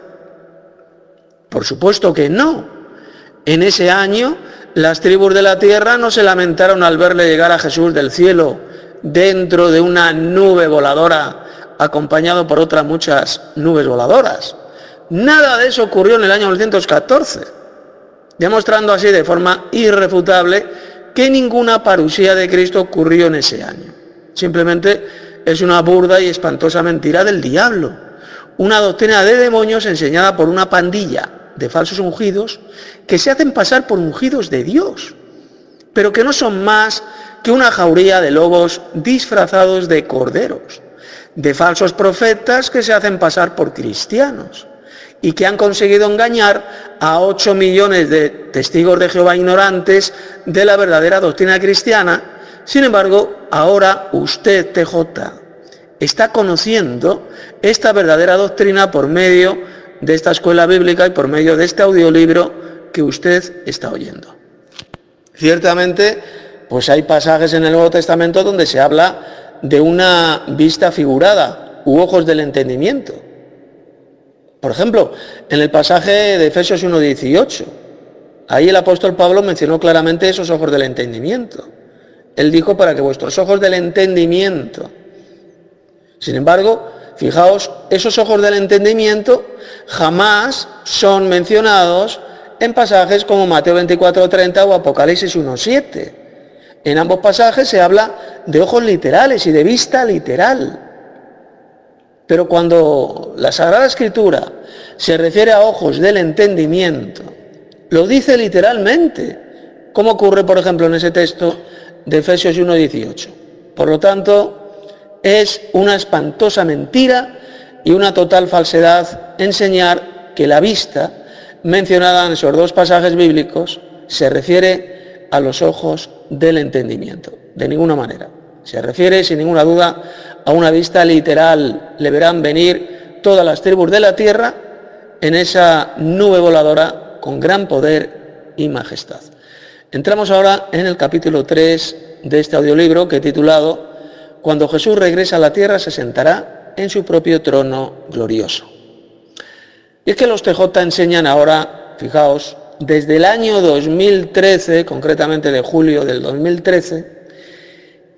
Por supuesto que no. En ese año las tribus de la tierra no se lamentaron al verle llegar a Jesús del cielo dentro de una nube voladora, acompañado por otras muchas nubes voladoras. Nada de eso ocurrió en el año mil novecientos catorce, demostrando así de forma irrefutable que ninguna parusía de Cristo ocurrió en ese año. Simplemente es una burda y espantosa mentira del diablo, una doctrina de demonios enseñada por una pandilla de falsos ungidos que se hacen pasar por ungidos de Dios, pero que no son más que una jauría de lobos disfrazados de corderos, de falsos profetas que se hacen pasar por cristianos y que han conseguido engañar a ocho millones de testigos de Jehová ignorantes de la verdadera doctrina cristiana. Sin embargo, ahora usted, T J, está conociendo esta verdadera doctrina por medio de esta escuela bíblica y por medio de este audiolibro que usted está oyendo. Ciertamente, pues hay pasajes en el Nuevo Testamento donde se habla de una vista figurada u ojos del entendimiento. Por ejemplo, en el pasaje de Efesios uno dieciocho, ahí el apóstol Pablo mencionó claramente esos ojos del entendimiento. Él dijo para que vuestros ojos del entendimiento. Sin embargo, fijaos, esos ojos del entendimiento jamás son mencionados en pasajes como Mateo veinticuatro, treinta o Apocalipsis uno, siete. En ambos pasajes se habla de ojos literales y de vista literal. Pero cuando la Sagrada Escritura se refiere a ojos del entendimiento, lo dice literalmente, como ocurre, por ejemplo, en ese texto de Efesios uno dieciocho. Por lo tanto, es una espantosa mentira y una total falsedad enseñar que la vista mencionada en esos dos pasajes bíblicos se refiere a los ojos del entendimiento. De ninguna manera. Se refiere, sin ninguna duda, a una vista literal. Le verán venir todas las tribus de la tierra en esa nube voladora con gran poder y majestad. Entramos ahora en el capítulo tres de este audiolibro que he titulado Cuando Jesús regresa a la tierra se sentará en su propio trono glorioso. Y es que los T J enseñan ahora, fijaos, desde el año dos mil trece, concretamente de julio del dos mil trece,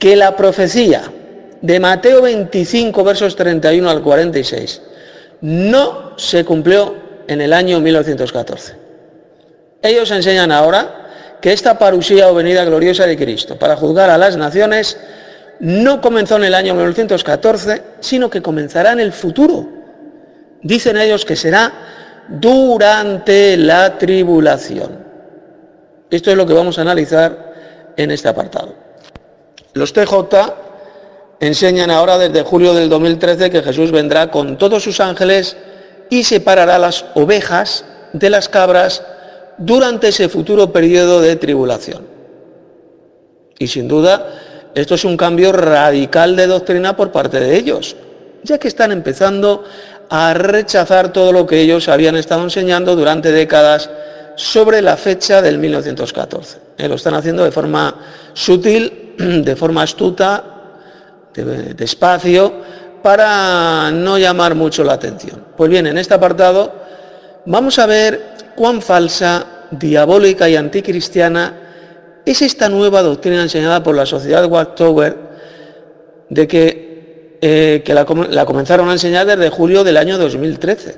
que la profecía de Mateo veinticinco, versos treinta y uno al cuarenta y seis, no se cumplió en el año mil novecientos catorce. Ellos enseñan ahora que esta parusía o venida gloriosa de Cristo para juzgar a las naciones no comenzó en el año mil novecientos catorce, sino que comenzará en el futuro. Dicen ellos que será durante la tribulación. Esto es lo que vamos a analizar en este apartado. Los T J enseñan ahora desde julio del dos mil trece que Jesús vendrá con todos sus ángeles y separará las ovejas de las cabras durante ese futuro periodo de tribulación. Y sin duda, esto es un cambio radical de doctrina por parte de ellos, ya que están empezando a rechazar todo lo que ellos habían estado enseñando durante décadas sobre la fecha del mil novecientos catorce. Eh, lo están haciendo de forma sutil, de forma astuta, de, despacio, para no llamar mucho la atención. Pues bien, en este apartado vamos a ver cuán falsa, diabólica y anticristiana es esta nueva doctrina enseñada por la sociedad Watchtower, de que, eh, que la, la comenzaron a enseñar desde julio del año dos mil trece.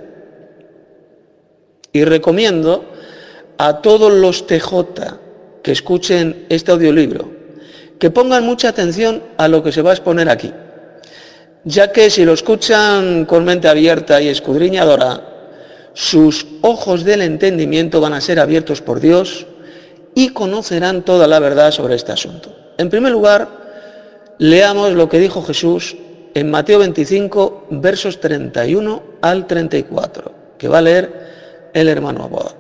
Y recomiendo a todos los T J que escuchen este audiolibro que pongan mucha atención a lo que se va a exponer aquí, ya que si lo escuchan con mente abierta y escudriñadora, sus ojos del entendimiento van a ser abiertos por Dios y conocerán toda la verdad sobre este asunto. En primer lugar, leamos lo que dijo Jesús en Mateo veinticinco, versos treinta y uno al treinta y cuatro, que va a leer el hermano Aboda.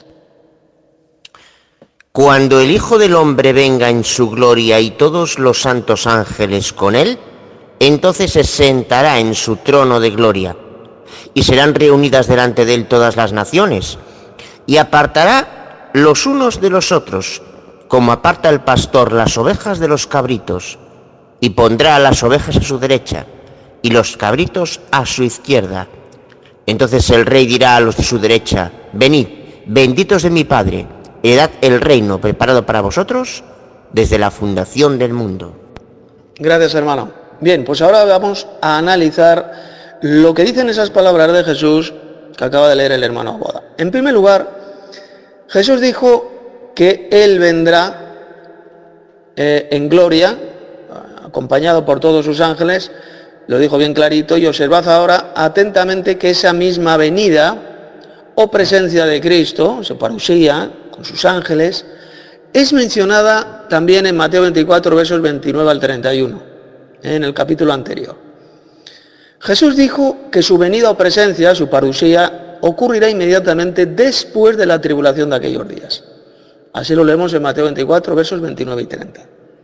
Cuando el Hijo del Hombre venga en su gloria y todos los santos ángeles con él, entonces se sentará en su trono de gloria, y serán reunidas delante de él todas las naciones, y apartará los unos de los otros, como aparta el pastor las ovejas de los cabritos, y pondrá a las ovejas a su derecha, y los cabritos a su izquierda. Entonces el rey dirá a los de su derecha: venid, benditos de mi Padre, heredad el reino preparado para vosotros desde la fundación del mundo. Gracias, hermano. Bien, pues ahora vamos a analizar lo que dicen esas palabras de Jesús que acaba de leer el hermano Aboda. En primer lugar, Jesús dijo que Él vendrá eh, en gloria, acompañado por todos sus ángeles, lo dijo bien clarito, y observad ahora atentamente que esa misma venida o presencia de Cristo, su parusía, con sus ángeles, es mencionada también en Mateo veinticuatro, versos veintinueve al treinta y uno, en el capítulo anterior. Jesús dijo que su venida o presencia, su parusía, ocurrirá inmediatamente después de la tribulación de aquellos días. Así lo leemos en Mateo veinticuatro, versos veintinueve y treinta.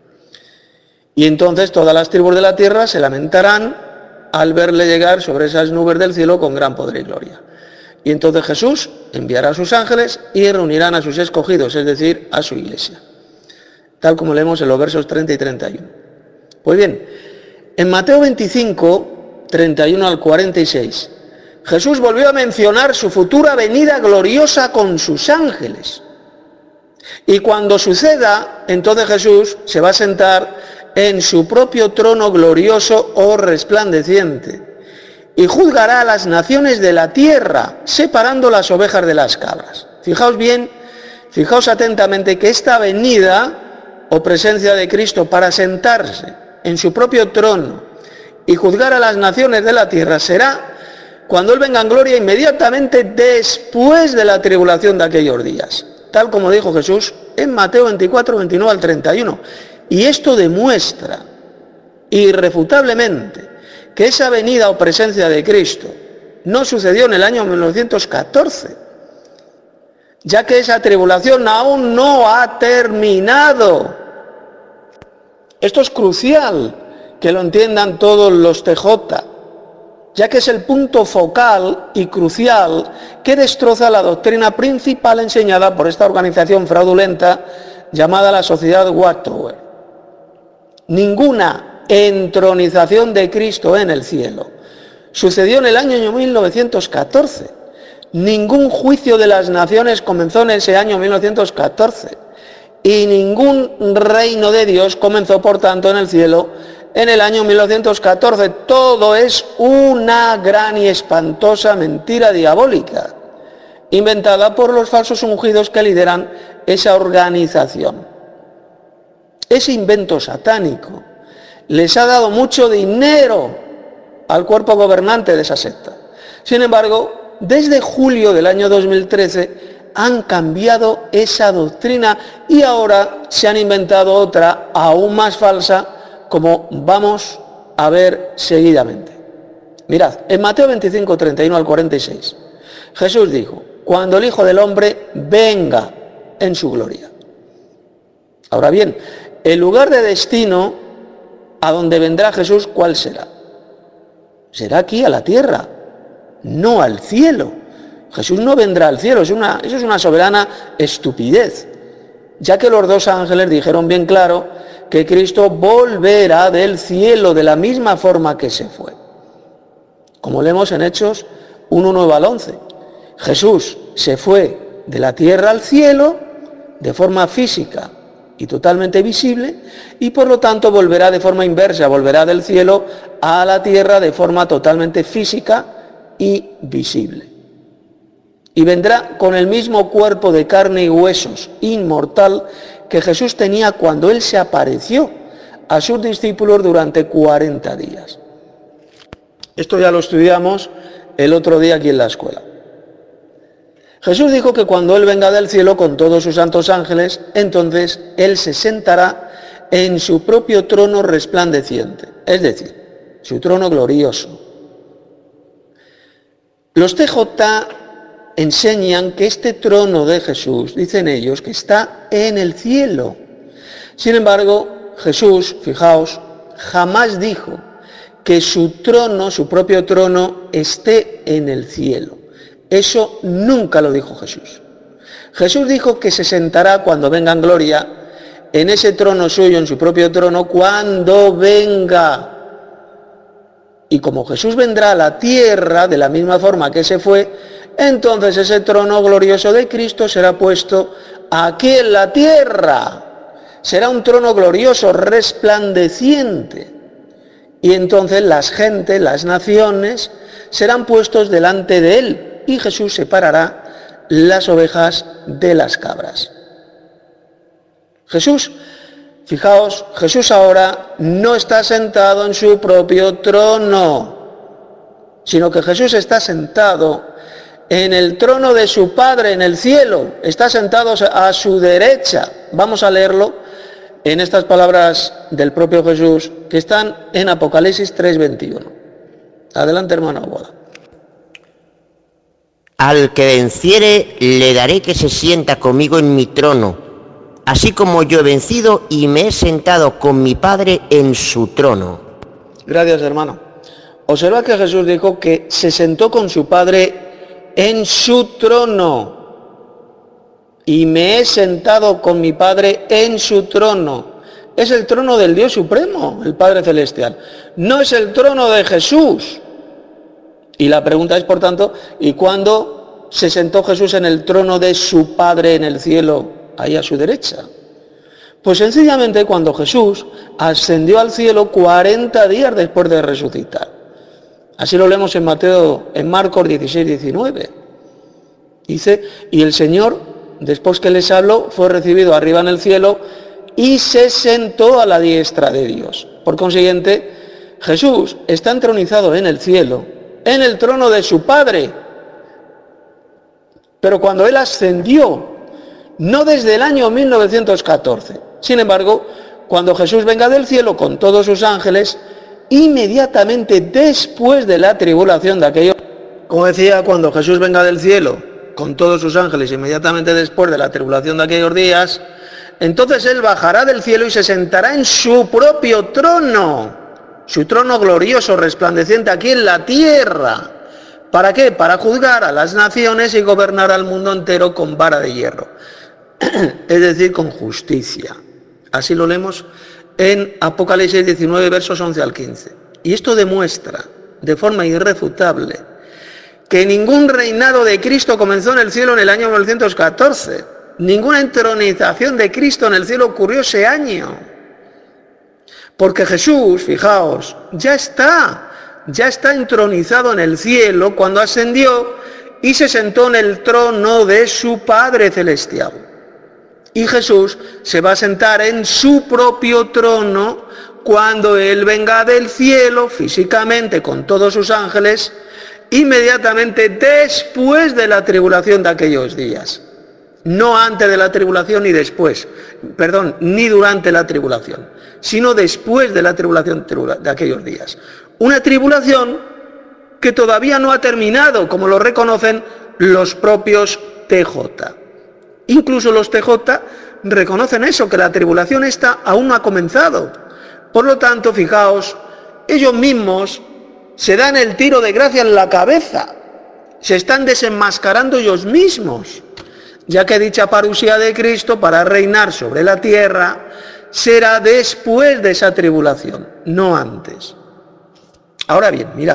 Y entonces todas las tribus de la tierra se lamentarán al verle llegar sobre esas nubes del cielo con gran poder y gloria. Y entonces Jesús enviará a sus ángeles y reunirán a sus escogidos, es decir, a su iglesia, tal como leemos en los versos treinta y treinta y uno. Pues bien, en Mateo veinticinco, treinta y uno al cuarenta y seis, Jesús volvió a mencionar su futura venida gloriosa con sus ángeles. Y cuando suceda, entonces Jesús se va a sentar en su propio trono glorioso o resplandeciente y juzgará a las naciones de la tierra, separando las ovejas de las cabras. Fijaos bien, fijaos atentamente que esta venida o presencia de Cristo para sentarse en su propio trono y juzgar a las naciones de la tierra será cuando Él venga en gloria inmediatamente después de la tribulación de aquellos días, tal como dijo Jesús en Mateo veinticuatro, veintinueve al treinta y uno. Y esto demuestra irrefutablemente que esa venida o presencia de Cristo no sucedió en el año mil novecientos catorce, ya que esa tribulación aún no ha terminado. Esto es crucial que lo entiendan todos los T J, ya que es el punto focal y crucial que destroza la doctrina principal enseñada por esta organización fraudulenta llamada la Sociedad Watchtower. Ninguna entronización de Cristo en el cielo sucedió en el año mil novecientos catorce. Ningún juicio de las naciones comenzó en ese año mil novecientos catorce. y ningún reino de Dios comenzó, por tanto, en el cielo en el año mil novecientos catorce. Todo es una gran y espantosa mentira diabólica, inventada por los falsos ungidos que lideran esa organización. Ese invento satánico les ha dado mucho dinero al cuerpo gobernante de esa secta. Sin embargo, desde julio del año dos mil trece han cambiado esa doctrina y ahora se han inventado otra aún más falsa, como vamos a ver seguidamente. Mirad, en Mateo veinticinco, treinta y uno al cuarenta y seis, Jesús dijo: cuando el Hijo del Hombre venga en su gloria. Ahora bien, el lugar de destino a donde vendrá Jesús, ¿cuál será? Será aquí, a la tierra, no al cielo. Jesús no vendrá al cielo, es una, eso es una soberana estupidez, ya que los dos ángeles dijeron bien claro que Cristo volverá del cielo de la misma forma que se fue. Como leemos en Hechos uno, nueve al once, Jesús se fue de la tierra al cielo de forma física y totalmente visible, y por lo tanto volverá de forma inversa, volverá del cielo a la tierra de forma totalmente física y visible. Y vendrá con el mismo cuerpo de carne y huesos, inmortal, que Jesús tenía cuando Él se apareció a sus discípulos durante cuarenta días. Esto ya lo estudiamos el otro día aquí en la escuela. Jesús dijo que cuando Él venga del cielo con todos sus santos ángeles, entonces Él se sentará en su propio trono resplandeciente, es decir, su trono glorioso. Los T J enseñan que este trono de Jesús, dicen ellos, que está en el cielo. Sin embargo, Jesús, fijaos, jamás dijo que su trono, su propio trono, esté en el cielo. Eso nunca lo dijo Jesús. Jesús dijo que se sentará cuando venga en gloria en ese trono suyo, en su propio trono, cuando venga. Y como Jesús vendrá a la tierra de la misma forma que se fue, entonces ese trono glorioso de Cristo será puesto aquí en la tierra. Será un trono glorioso, resplandeciente. Y entonces las gentes, las naciones, serán puestos delante de Él. Y Jesús separará las ovejas de las cabras. Jesús, fijaos, Jesús ahora no está sentado en su propio trono, sino que Jesús está sentado en el trono de su Padre en el cielo, está sentado a su derecha. Vamos a leerlo en estas palabras del propio Jesús que están en Apocalipsis tres, veintiuno. Adelante, hermano Boda. Al que venciere le daré que se sienta conmigo en mi trono, así como yo he vencido y me he sentado con mi Padre en su trono. Gracias, hermano. Observa que Jesús dijo que se sentó con su Padre en su trono. Y me he sentado con mi Padre en su trono. Es el trono del Dios Supremo, el Padre Celestial. No es el trono de Jesús. Y la pregunta es, por tanto, ¿y cuándo se sentó Jesús en el trono de su Padre en el cielo, ahí a su derecha? Pues sencillamente cuando Jesús ascendió al cielo cuarenta días después de resucitar. Así lo leemos en Mateo, en Marcos dieciséis, diecinueve. Dice, y el Señor, después que les habló, fue recibido arriba en el cielo y se sentó a la diestra de Dios. Por consiguiente, Jesús está entronizado en el cielo, en el trono de su Padre. Pero cuando Él ascendió, no desde el año mil novecientos catorce. Sin embargo, cuando Jesús venga del cielo con todos sus ángeles, inmediatamente después de la tribulación de aquellos, como decía, cuando Jesús venga del cielo con todos sus ángeles, inmediatamente después de la tribulación de aquellos días, entonces Él bajará del cielo y se sentará en su propio trono, su trono glorioso, resplandeciente aquí en la tierra. ¿Para qué? Para juzgar a las naciones y gobernar al mundo entero con vara de hierro, es decir, con justicia. Así lo leemos en Apocalipsis diecinueve, versos once al quince. Y esto demuestra de forma irrefutable que ningún reinado de Cristo comenzó en el cielo en el año mil novecientos catorce, Ninguna entronización de Cristo en el cielo ocurrió ese año. Porque Jesús, fijaos, ya está, ya está entronizado en el cielo cuando ascendió y se sentó en el trono de su Padre Celestial. Y Jesús se va a sentar en su propio trono cuando Él venga del cielo físicamente con todos sus ángeles, inmediatamente después de la tribulación de aquellos días. No antes de la tribulación ni después, perdón, ni durante la tribulación, sino después de la tribulación de aquellos días. Una tribulación que todavía no ha terminado, como lo reconocen los propios T J. Incluso los T J reconocen eso, que la tribulación esta aún no ha comenzado. Por lo tanto, fijaos, ellos mismos se dan el tiro de gracia en la cabeza, se están desenmascarando ellos mismos, ya que dicha parusía de Cristo para reinar sobre la tierra será después de esa tribulación, no antes. Ahora bien, mirad,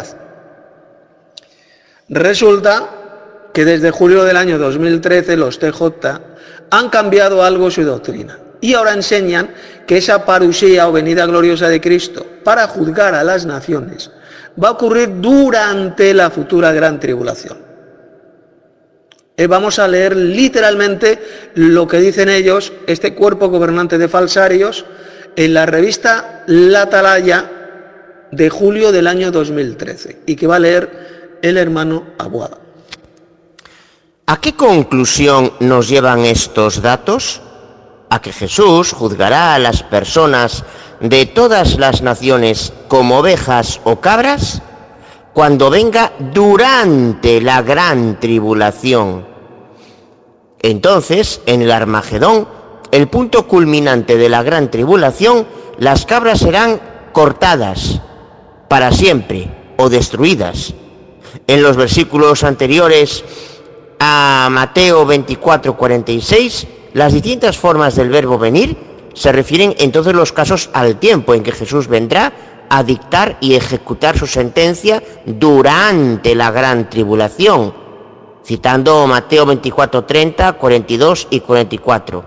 resulta que desde julio del año dos mil trece los T J han cambiado algo su doctrina y ahora enseñan que esa parusía o venida gloriosa de Cristo para juzgar a las naciones va a ocurrir durante la futura gran tribulación. Eh, vamos a leer literalmente lo que dicen ellos, este cuerpo gobernante de falsarios, en la revista La Atalaya de julio del año dos mil trece, y que va a leer el hermano Abuada. ¿A qué conclusión nos llevan estos datos? A que Jesús juzgará a las personas de todas las naciones como ovejas o cabras cuando venga durante la gran tribulación. Entonces, en el Armagedón, el punto culminante de la gran tribulación, las cabras serán cortadas para siempre o destruidas. En los versículos anteriores a Mateo veinticuatro, cuarenta y seis, las distintas formas del verbo venir se refieren en todos los casos al tiempo en que Jesús vendrá a dictar y ejecutar su sentencia durante la gran tribulación, citando Mateo veinticuatro, treinta, cuarenta y dos y cuarenta y cuatro.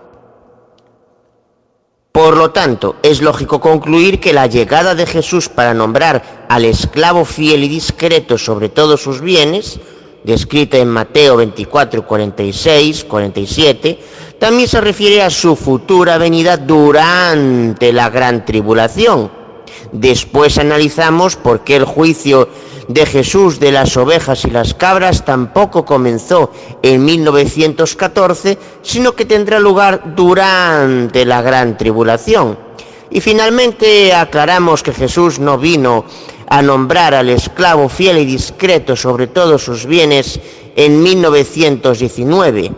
Por lo tanto, es lógico concluir que la llegada de Jesús para nombrar al esclavo fiel y discreto sobre todos sus bienes, descrita en Mateo veinticuatro, cuarenta y seis, cuarenta y siete, también se refiere a su futura venida durante la gran tribulación. Después analizamos por qué el juicio de Jesús de las ovejas y las cabras tampoco comenzó en mil novecientos catorce, sino que tendrá lugar durante la gran tribulación. Y finalmente aclaramos que Jesús no vino a nombrar al esclavo fiel y discreto sobre todos sus bienes en mil novecientos diecinueve.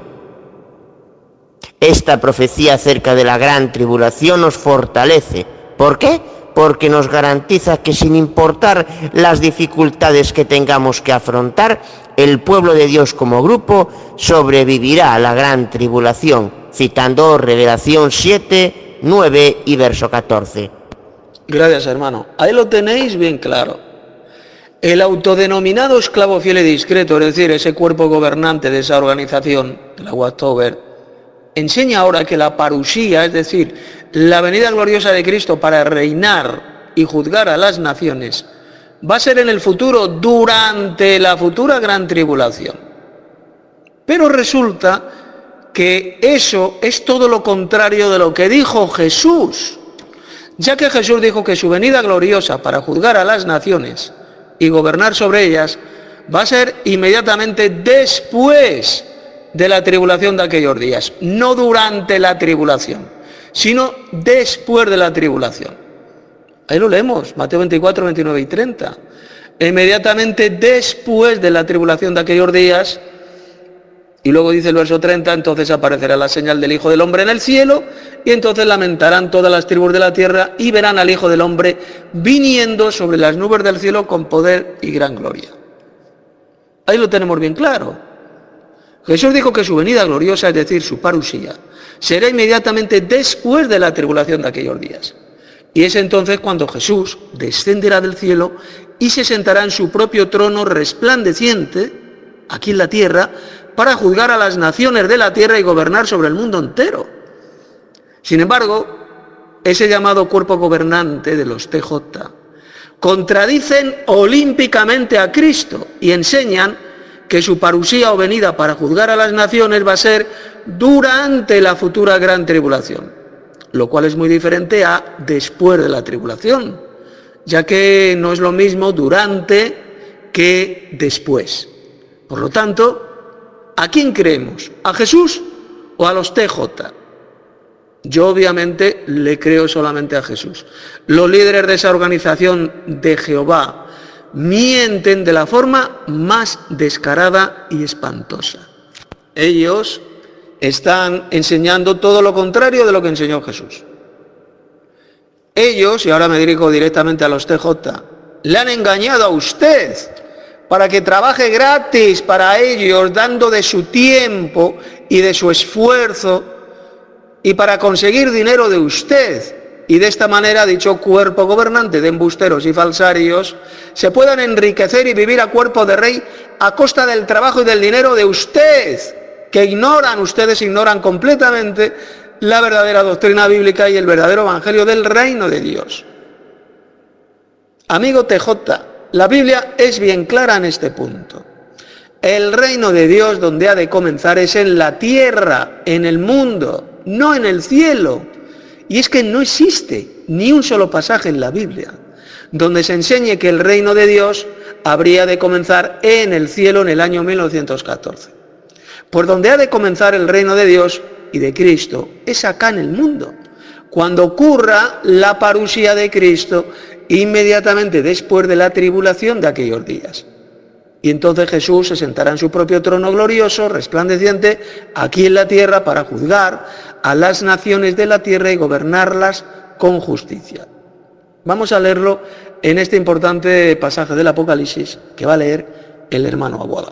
Esta profecía acerca de la gran tribulación nos fortalece. ¿Por qué? Porque nos garantiza que sin importar las dificultades que tengamos que afrontar, el pueblo de Dios como grupo sobrevivirá a la gran tribulación, citando Revelación siete, nueve y verso catorce. Gracias, hermano. Ahí lo tenéis bien claro. El autodenominado esclavo fiel y discreto, es decir, ese cuerpo gobernante de esa organización, la Wattover, enseña ahora que la parusía, es decir, la venida gloriosa de Cristo para reinar y juzgar a las naciones, va a ser en el futuro, durante la futura gran tribulación. Pero resulta que eso es todo lo contrario de lo que dijo Jesús, ya que Jesús dijo que su venida gloriosa para juzgar a las naciones y gobernar sobre ellas va a ser inmediatamente después de la tribulación de aquellos días, no durante la tribulación, sino después de la tribulación. Ahí lo leemos, Mateo veinticuatro, veintinueve y treinta. Inmediatamente después de la tribulación de aquellos días, y luego dice el verso treinta, entonces aparecerá la señal del Hijo del Hombre en el cielo, y entonces lamentarán todas las tribus de la tierra, y verán al Hijo del Hombre viniendo sobre las nubes del cielo con poder y gran gloria. Ahí lo tenemos bien claro. Jesús dijo que su venida gloriosa, es decir, su parusía, será inmediatamente después de la tribulación de aquellos días. Y es entonces cuando Jesús descenderá del cielo y se sentará en su propio trono resplandeciente, aquí en la tierra, para juzgar a las naciones de la tierra y gobernar sobre el mundo entero. Sin embargo, ese llamado cuerpo gobernante de los T J contradicen olímpicamente a Cristo y enseñan que su parusía o venida para juzgar a las naciones va a ser durante la futura gran tribulación, lo cual es muy diferente a después de la tribulación, ya que no es lo mismo durante que después. Por lo tanto, ¿a quién creemos? ¿A Jesús o a los T J? Yo obviamente le creo solamente a Jesús. Los líderes de esa organización de Jehová mienten de la forma más descarada y espantosa. Ellos están enseñando todo lo contrario de lo que enseñó Jesús. Ellos, y ahora me dirijo directamente a los T J, le han engañado a usted para que trabaje gratis para ellos, dando de su tiempo y de su esfuerzo, y para conseguir dinero de usted. Y de esta manera, dicho cuerpo gobernante de embusteros y falsarios, se puedan enriquecer y vivir a cuerpo de rey a costa del trabajo y del dinero de usted, que ignoran, ustedes ignoran completamente la verdadera doctrina bíblica y el verdadero evangelio del reino de Dios. Amigo T J, la Biblia es bien clara en este punto. El reino de Dios donde ha de comenzar es en la tierra, en el mundo, no en el cielo. Y es que no existe ni un solo pasaje en la Biblia donde se enseñe que el reino de Dios habría de comenzar en el cielo en el año mil novecientos catorce. Por donde ha de comenzar el reino de Dios y de Cristo es acá en el mundo, cuando ocurra la parusía de Cristo inmediatamente después de la tribulación de aquellos días. Y entonces Jesús se sentará en su propio trono glorioso, resplandeciente, aquí en la tierra para juzgar a las naciones de la tierra y gobernarlas con justicia. Vamos a leerlo en este importante pasaje del Apocalipsis que va a leer el hermano Aguada.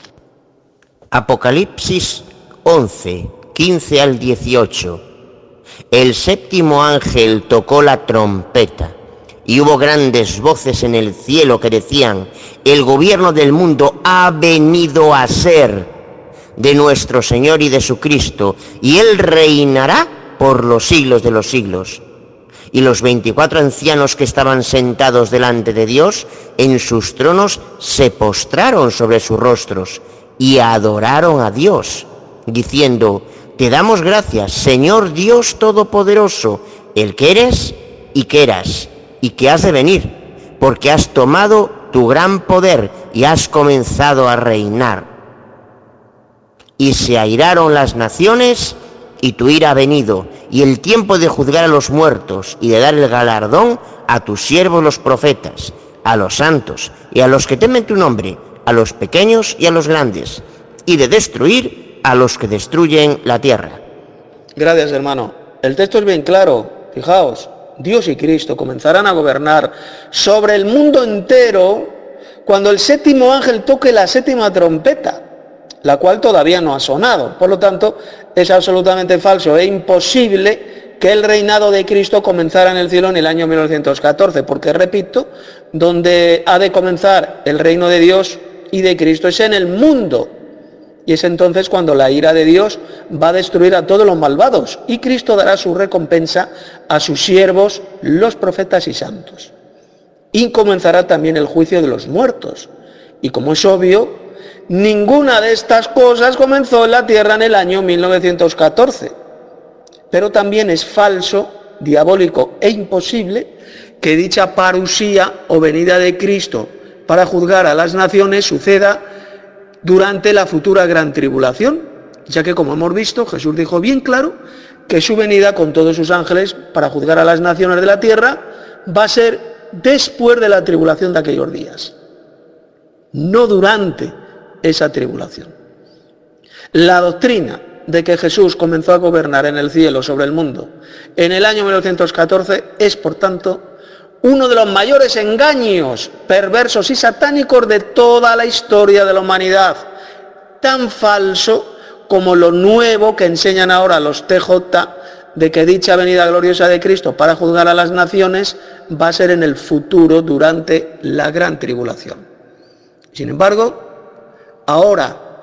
Apocalipsis once, quince al dieciocho. El séptimo ángel tocó la trompeta. Y hubo grandes voces en el cielo que decían: el gobierno del mundo ha venido a ser de nuestro Señor y de su Cristo, y Él reinará por los siglos de los siglos. Y los veinticuatro ancianos que estaban sentados delante de Dios en sus tronos se postraron sobre sus rostros y adoraron a Dios, diciendo: te damos gracias, Señor Dios Todopoderoso, el que eres y que eras, y que has de venir, porque has tomado tu gran poder y has comenzado a reinar. Y se airaron las naciones, y tu ira ha venido, y el tiempo de juzgar a los muertos, y de dar el galardón a tus siervos los profetas, a los santos, y a los que temen tu nombre, a los pequeños y a los grandes, y de destruir a los que destruyen la tierra. Gracias, hermano. El texto es bien claro, fijaos. Dios y Cristo comenzarán a gobernar sobre el mundo entero cuando el séptimo ángel toque la séptima trompeta, la cual todavía no ha sonado. Por lo tanto, es absolutamente falso e imposible que el reinado de Cristo comenzara en el cielo en el año mil novecientos catorce, porque, repito, donde ha de comenzar el reino de Dios y de Cristo es en el mundo. Y es entonces cuando la ira de Dios va a destruir a todos los malvados y Cristo dará su recompensa a sus siervos, los profetas y santos. Y comenzará también el juicio de los muertos. Y como es obvio, ninguna de estas cosas comenzó en la tierra en el año mil novecientos catorce. Pero también es falso, diabólico e imposible que dicha parusía o venida de Cristo para juzgar a las naciones suceda durante la futura gran tribulación, ya que, como hemos visto, Jesús dijo bien claro que su venida con todos sus ángeles para juzgar a las naciones de la tierra va a ser después de la tribulación de aquellos días, no durante esa tribulación. La doctrina de que Jesús comenzó a gobernar en el cielo sobre el mundo en el año mil novecientos catorce es, por tanto, uno de los mayores engaños perversos y satánicos de toda la historia de la humanidad, tan falso como lo nuevo que enseñan ahora los T J de que dicha venida gloriosa de Cristo para juzgar a las naciones va a ser en el futuro durante la gran tribulación. Sin embargo, ahora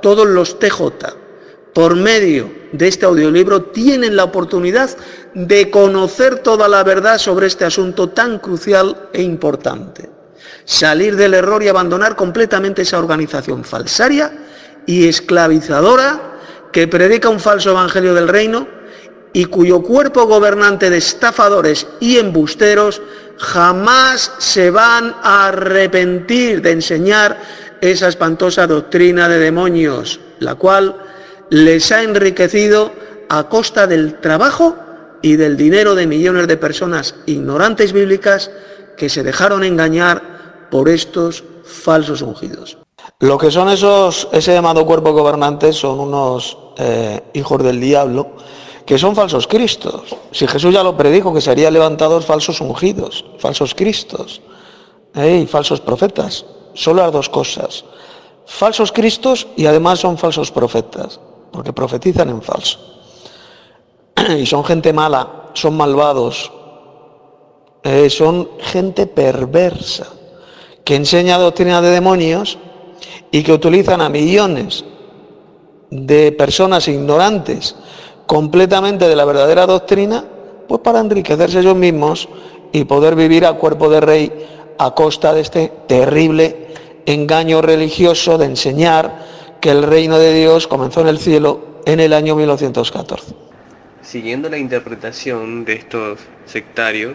todos los T J, por medio de este audiolibro, tienen la oportunidad de conocer toda la verdad sobre este asunto tan crucial e importante. Salir del error y abandonar completamente esa organización falsaria y esclavizadora que predica un falso evangelio del reino y cuyo cuerpo gobernante de estafadores y embusteros jamás se van a arrepentir de enseñar esa espantosa doctrina de demonios, la cual les ha enriquecido a costa del trabajo y del dinero de millones de personas ignorantes bíblicas que se dejaron engañar por estos falsos ungidos. Lo que son esos, ese llamado cuerpo gobernante son unos eh, hijos del diablo, que son falsos cristos. Si Jesús ya lo predijo, que serían levantados falsos ungidos, falsos cristos, ¿eh? y falsos profetas. Solo las dos cosas. Falsos cristos y además son falsos profetas, porque profetizan en falso. Y son gente mala, son malvados, eh, son gente perversa, que enseña doctrina de demonios y que utilizan a millones de personas ignorantes completamente de la verdadera doctrina, pues para enriquecerse ellos mismos y poder vivir a cuerpo de rey a costa de este terrible engaño religioso de enseñar que el reino de Dios comenzó en el cielo en el año mil novecientos catorce. Siguiendo la interpretación de estos sectarios,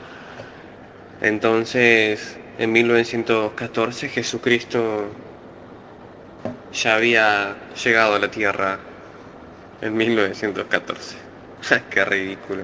entonces en mil novecientos catorce Jesucristo ya había llegado a la tierra en mil novecientos catorce. ¡Qué ridículo!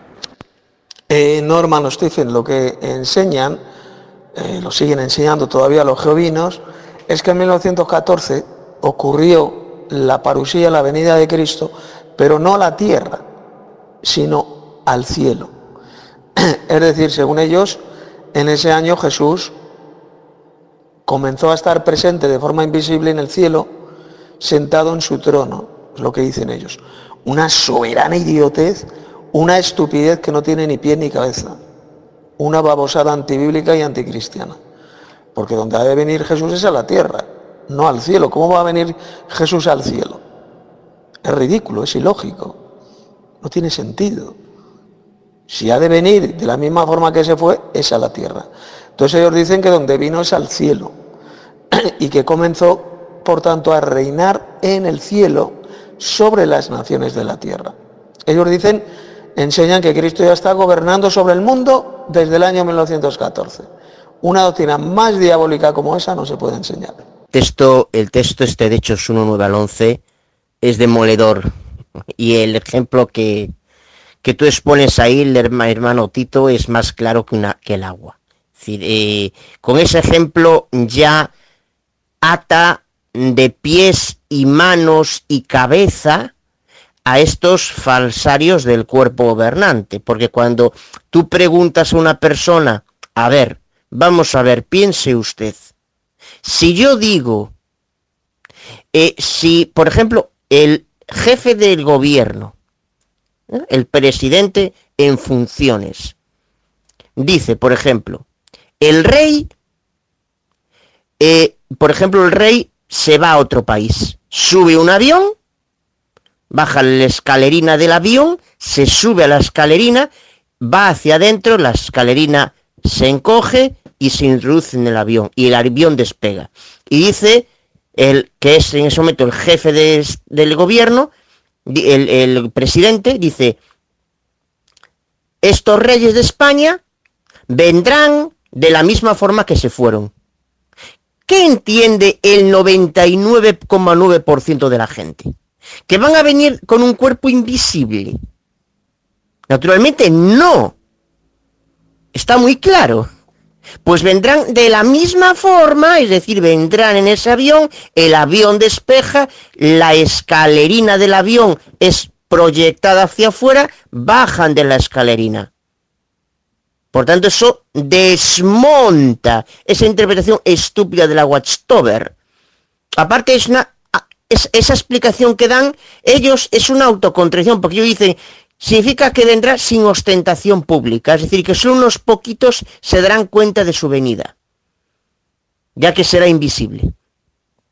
Eh, no, hermanos, dicen lo que enseñan, eh, lo siguen enseñando todavía los jehovinos, es que en mil novecientos catorce ocurrió la parusía, la venida de Cristo, pero no a la tierra, sino al cielo. Es decir, según ellos, en ese año Jesús comenzó a estar presente de forma invisible en el cielo, sentado en su trono, es lo que dicen ellos. Una soberana idiotez, una estupidez que no tiene ni pie ni cabeza, una babosada antibíblica y anticristiana. Porque donde ha de venir Jesús es a la tierra, no al cielo. ¿Cómo va a venir Jesús al cielo? Es ridículo, es ilógico, no tiene sentido. Si ha de venir de la misma forma que se fue, es a la tierra. Entonces ellos dicen que donde vino es al cielo y que comenzó, por tanto, a reinar en el cielo sobre las naciones de la tierra. Ellos dicen, enseñan que Cristo ya está gobernando sobre el mundo desde el año mil novecientos catorce. Una doctrina más diabólica como esa no se puede enseñar. Texto, el texto este de Hechos uno, nueve al once es demoledor, y el ejemplo que, que tú expones ahí, el hermano Tito, es más claro que, una, que el agua. Es decir, eh, con ese ejemplo ya ata de pies y manos y cabeza a estos falsarios del cuerpo gobernante, porque cuando tú preguntas a una persona, a ver, vamos a ver, piense usted, si yo digo, eh, si por ejemplo el jefe del gobierno, ¿eh? el presidente en funciones, dice, por ejemplo, el rey, eh, por ejemplo, el rey se va a otro país, sube un avión, baja la escalerina del avión, se sube a la escalerina, va hacia adentro, la escalerina se encoge y se introduce en el avión, y el avión despega. Y dice, el que es en ese momento el jefe de, del gobierno, el, el presidente, dice, estos reyes de España vendrán de la misma forma que se fueron. ¿Qué entiende el noventa y nueve coma nueve por ciento de la gente? ¿Que van a venir con un cuerpo invisible? Naturalmente no. Está muy claro. Pues vendrán de la misma forma, es decir, vendrán en ese avión, el avión despeja, la escalerina del avión es proyectada hacia afuera, bajan de la escalerina. Por tanto, eso desmonta esa interpretación estúpida de la Watchtower. Aparte, es una, es, esa explicación que dan ellos es una autocontracción, porque ellos dicen, significa que vendrá sin ostentación pública, es decir, que solo unos poquitos se darán cuenta de su venida, ya que será invisible.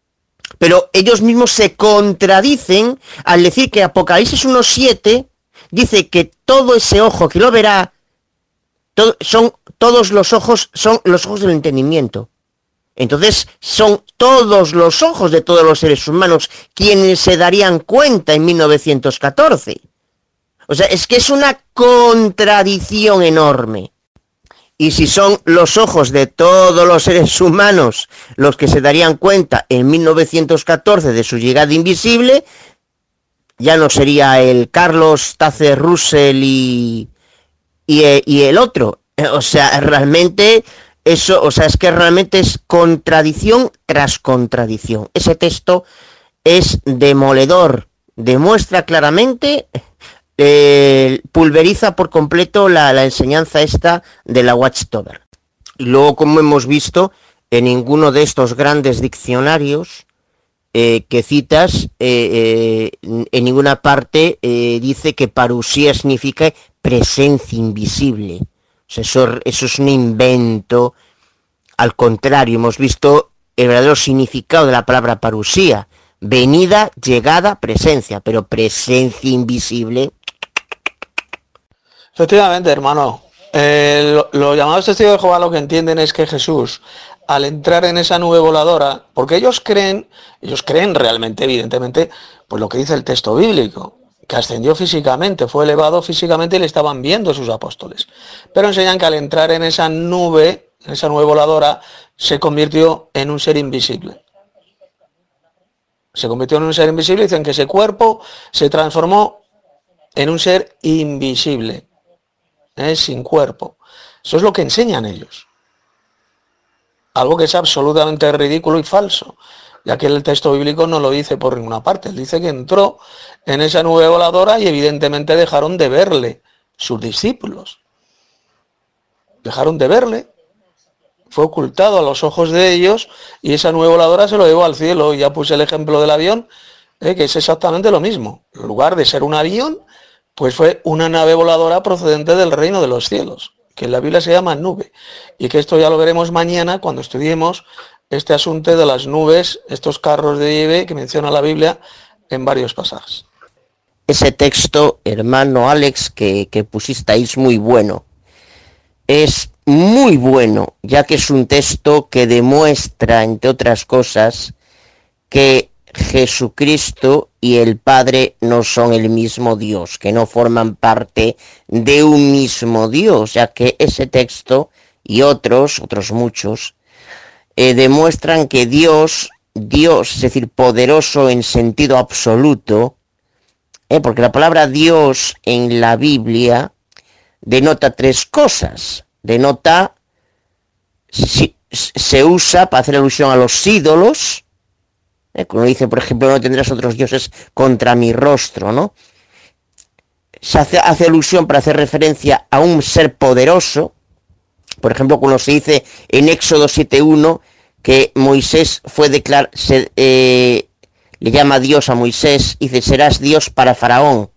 Pero ellos mismos se contradicen al decir que Apocalipsis uno siete dice que todo ese ojo que lo verá, todo, son todos los ojos, son los ojos del entendimiento. Entonces son todos los ojos de todos los seres humanos quienes se darían cuenta en mil novecientos catorce. O sea, es que es una contradicción enorme. Y si son los ojos de todos los seres humanos los que se darían cuenta en mil novecientos catorce de su llegada invisible, ya no sería el Carlos Tazer Russell y, y, y el otro. O sea, realmente eso, o sea, es que realmente es contradicción tras contradicción. Ese texto es demoledor, demuestra claramente, eh, pulveriza por completo la, la enseñanza esta de la Watchtower. Y luego, como hemos visto, en ninguno de estos grandes diccionarios eh, que citas, eh, eh, en ninguna parte eh, dice que parusía significa presencia invisible. O sea, eso, eso es un invento. Al contrario, hemos visto el verdadero significado de la palabra parusía: venida, llegada, presencia, pero presencia invisible. Efectivamente, hermano. Eh, lo, los llamados testigos de Jehová lo que entienden es que Jesús, al entrar en esa nube voladora, porque ellos creen, ellos creen realmente, evidentemente, pues lo que dice el texto bíblico, que ascendió físicamente, fue elevado físicamente y le estaban viendo sus apóstoles. Pero enseñan que al entrar en esa nube, en esa nube voladora, se convirtió en un ser invisible. Se convirtió en un ser invisible, dicen que ese cuerpo se transformó en un ser invisible. Es sin cuerpo. Eso es lo que enseñan ellos. Algo que es absolutamente ridículo y falso, ya que el texto bíblico no lo dice por ninguna parte. Él dice que entró en esa nube voladora y evidentemente dejaron de verle sus discípulos. Dejaron de verle. Fue ocultado a los ojos de ellos y esa nube voladora se lo llevó al cielo. Y ya puse el ejemplo del avión, eh, que es exactamente lo mismo. En lugar de ser un avión, pues fue una nave voladora procedente del reino de los cielos, que en la Biblia se llama nube, y que esto ya lo veremos mañana cuando estudiemos este asunto de las nubes, estos carros de nieve que menciona la Biblia en varios pasajes. Ese texto, hermano Alex, que, que pusisteis, muy bueno. Es muy bueno, ya que es un texto que demuestra, entre otras cosas, que Jesucristo y el Padre no son el mismo Dios, que no forman parte de un mismo Dios, ya que ese texto y otros, otros muchos, eh, demuestran que Dios, Dios, es decir, poderoso en sentido absoluto, eh, porque la palabra Dios en la Biblia denota tres cosas. Denota, si, se usa para hacer alusión a los ídolos, Eh, como dice, por ejemplo, no tendrás otros dioses contra mi rostro, ¿no? Se hace, hace alusión para hacer referencia a un ser poderoso, por ejemplo, cuando se dice en Éxodo siete uno que Moisés fue declarado, eh, le llama Dios a Moisés, y dice, serás Dios para Faraón,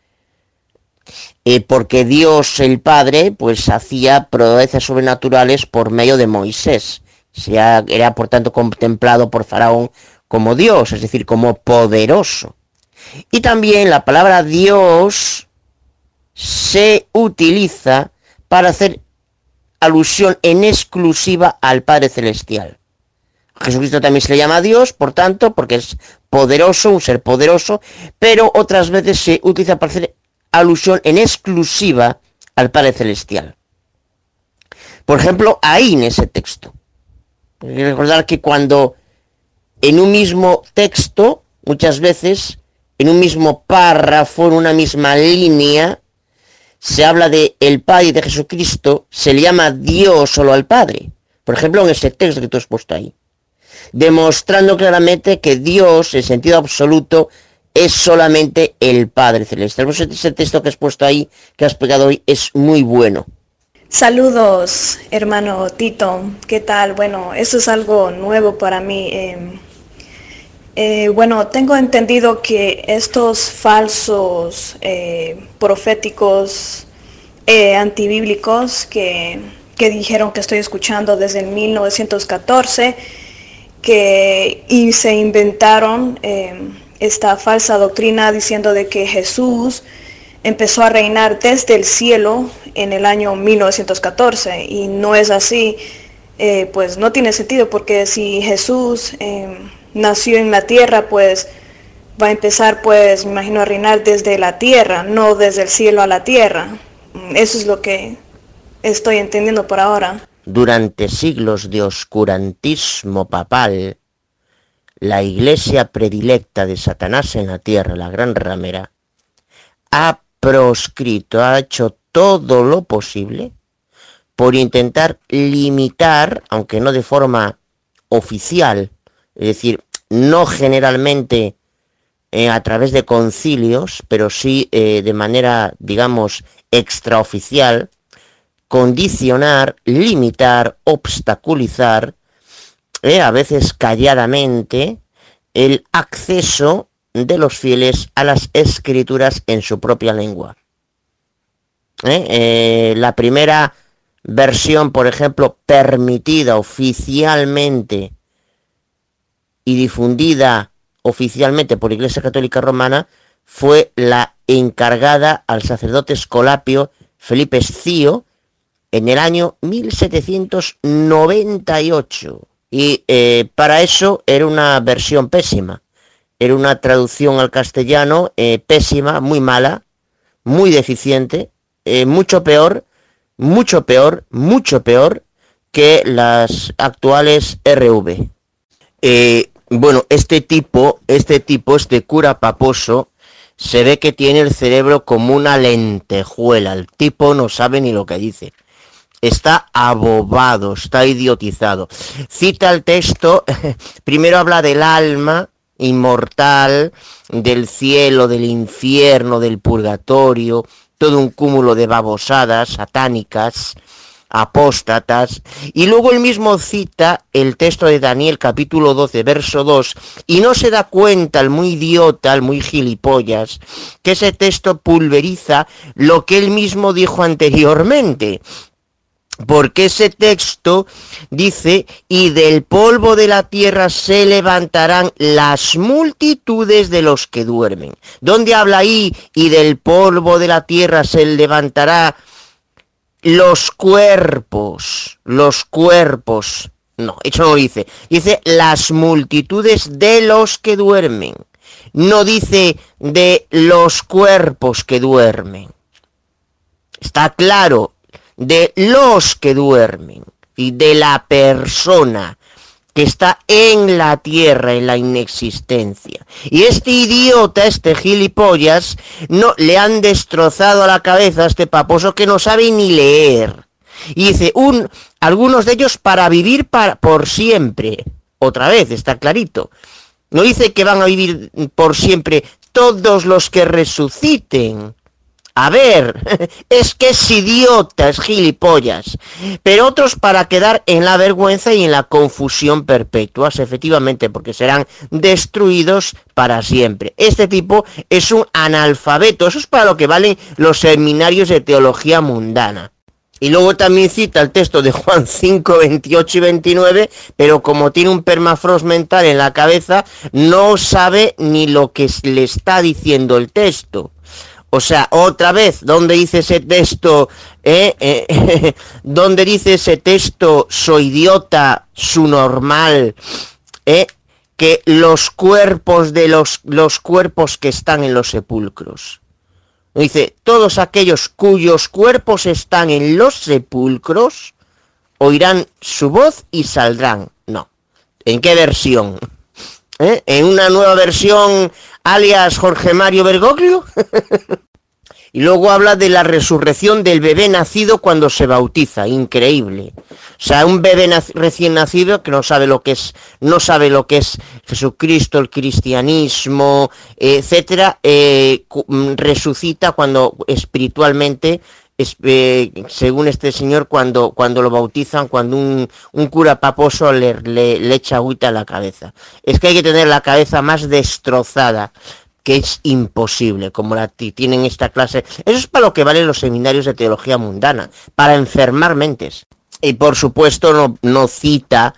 eh, porque Dios el Padre, pues hacía proezas sobrenaturales por medio de Moisés, o sea, era por tanto contemplado por Faraón como Dios, es decir, como poderoso. Y también la palabra Dios se utiliza para hacer alusión en exclusiva al Padre Celestial. A Jesucristo también se le llama Dios, por tanto, porque es poderoso, un ser poderoso, pero otras veces se utiliza para hacer alusión en exclusiva al Padre Celestial. Por ejemplo, ahí en ese texto. Hay que recordar que cuando en un mismo texto, muchas veces, en un mismo párrafo, en una misma línea, se habla de el Padre y de Jesucristo, se le llama Dios solo al Padre. Por ejemplo, en ese texto que tú has puesto ahí. Demostrando claramente que Dios, en sentido absoluto, es solamente el Padre Celestial. Ese texto que has puesto ahí, que has pegado hoy, es muy bueno. Saludos, hermano Tito. ¿Qué tal? Bueno, eso es algo nuevo para mí. Eh, eh, bueno, tengo entendido que estos falsos eh, proféticos eh, antibíblicos que, que dijeron que estoy escuchando desde el mil novecientos catorce, que y se inventaron eh, esta falsa doctrina diciendo de que Jesús empezó a reinar desde el cielo en el año mil novecientos catorce, y no es así. Eh, pues no tiene sentido, porque si Jesús eh, nació en la tierra, pues va a empezar, pues me imagino, a reinar desde la tierra, no desde el cielo a la tierra. Eso es lo que estoy entendiendo por ahora. Durante siglos de oscurantismo papal, la iglesia predilecta de Satanás en la tierra, la gran ramera, ha proscrito, ha hecho todo lo posible por intentar limitar, aunque no de forma oficial, es decir, no generalmente eh, a través de concilios, pero sí eh, de manera, digamos, extraoficial, condicionar, limitar, obstaculizar, eh, a veces calladamente, el acceso de los fieles a las escrituras en su propia lengua. Eh, eh, la primera versión, por ejemplo, permitida oficialmente y difundida oficialmente por la Iglesia Católica Romana fue la encargada al sacerdote escolapio Felipe Escío en el año mil setecientos noventa y ocho. Y eh, para eso era una versión pésima. Era una traducción al castellano eh, pésima, muy mala, muy deficiente, eh, mucho peor, mucho peor, mucho peor que las actuales R V. Eh, bueno, este tipo, este tipo, este cura paposo, se ve que tiene el cerebro como una lentejuela. El tipo no sabe ni lo que dice. Está abobado, está idiotizado. Cita el texto, primero habla del alma inmortal, del cielo, del infierno, del purgatorio, todo un cúmulo de babosadas satánicas, apóstatas, y luego él mismo cita el texto de Daniel capítulo doce, verso dos, y no se da cuenta el muy idiota, el muy gilipollas, que ese texto pulveriza lo que él mismo dijo anteriormente. Porque ese texto dice, y del polvo de la tierra se levantarán las multitudes de los que duermen. ¿Dónde habla ahí? Y del polvo de la tierra se levantará los cuerpos, los cuerpos. No, eso no dice. Dice las multitudes de los que duermen. No dice de los cuerpos que duermen. Está claro. De los que duermen y de la persona que está en la tierra, en la inexistencia. Y este idiota, este gilipollas, no le han destrozado la cabeza a este paposo que no sabe ni leer. Y dice, un, algunos de ellos para vivir para, por siempre. Otra vez, está clarito. No dice que van a vivir por siempre todos los que resuciten. A ver, es que es idiota, es gilipollas. Pero otros para quedar en la vergüenza y en la confusión perpetuas, efectivamente, porque serán destruidos para siempre. Este tipo es un analfabeto, eso es para lo que valen los seminarios de teología mundana. Y luego también cita el texto de Juan cinco, veintiocho y veintinueve, pero como tiene un permafrost mental en la cabeza, no sabe ni lo que le está diciendo el texto. O sea, otra vez, ¿dónde dice ese texto? Eh, eh, ¿Dónde dice ese texto, soy idiota, su normal? Eh, que los cuerpos de los, los cuerpos que están en los sepulcros. Dice, todos aquellos cuyos cuerpos están en los sepulcros, oirán su voz y saldrán. No. ¿En qué versión? ¿Eh? ¿En una nueva versión alias Jorge Mario Bergoglio? Y luego habla de la resurrección del bebé nacido cuando se bautiza, increíble. O sea, un bebé nac- recién nacido que no sabe lo que es, no sabe lo que es Jesucristo, el cristianismo, etcétera, eh, resucita cuando espiritualmente, es, eh, según este señor, cuando, cuando lo bautizan, cuando un, un cura paposo le, le, le echa agüita a la cabeza. Es que hay que tener la cabeza más destrozada, que es imposible, como la tienen esta clase. Eso es para lo que valen los seminarios de teología mundana, para enfermar mentes. Y por supuesto no, no cita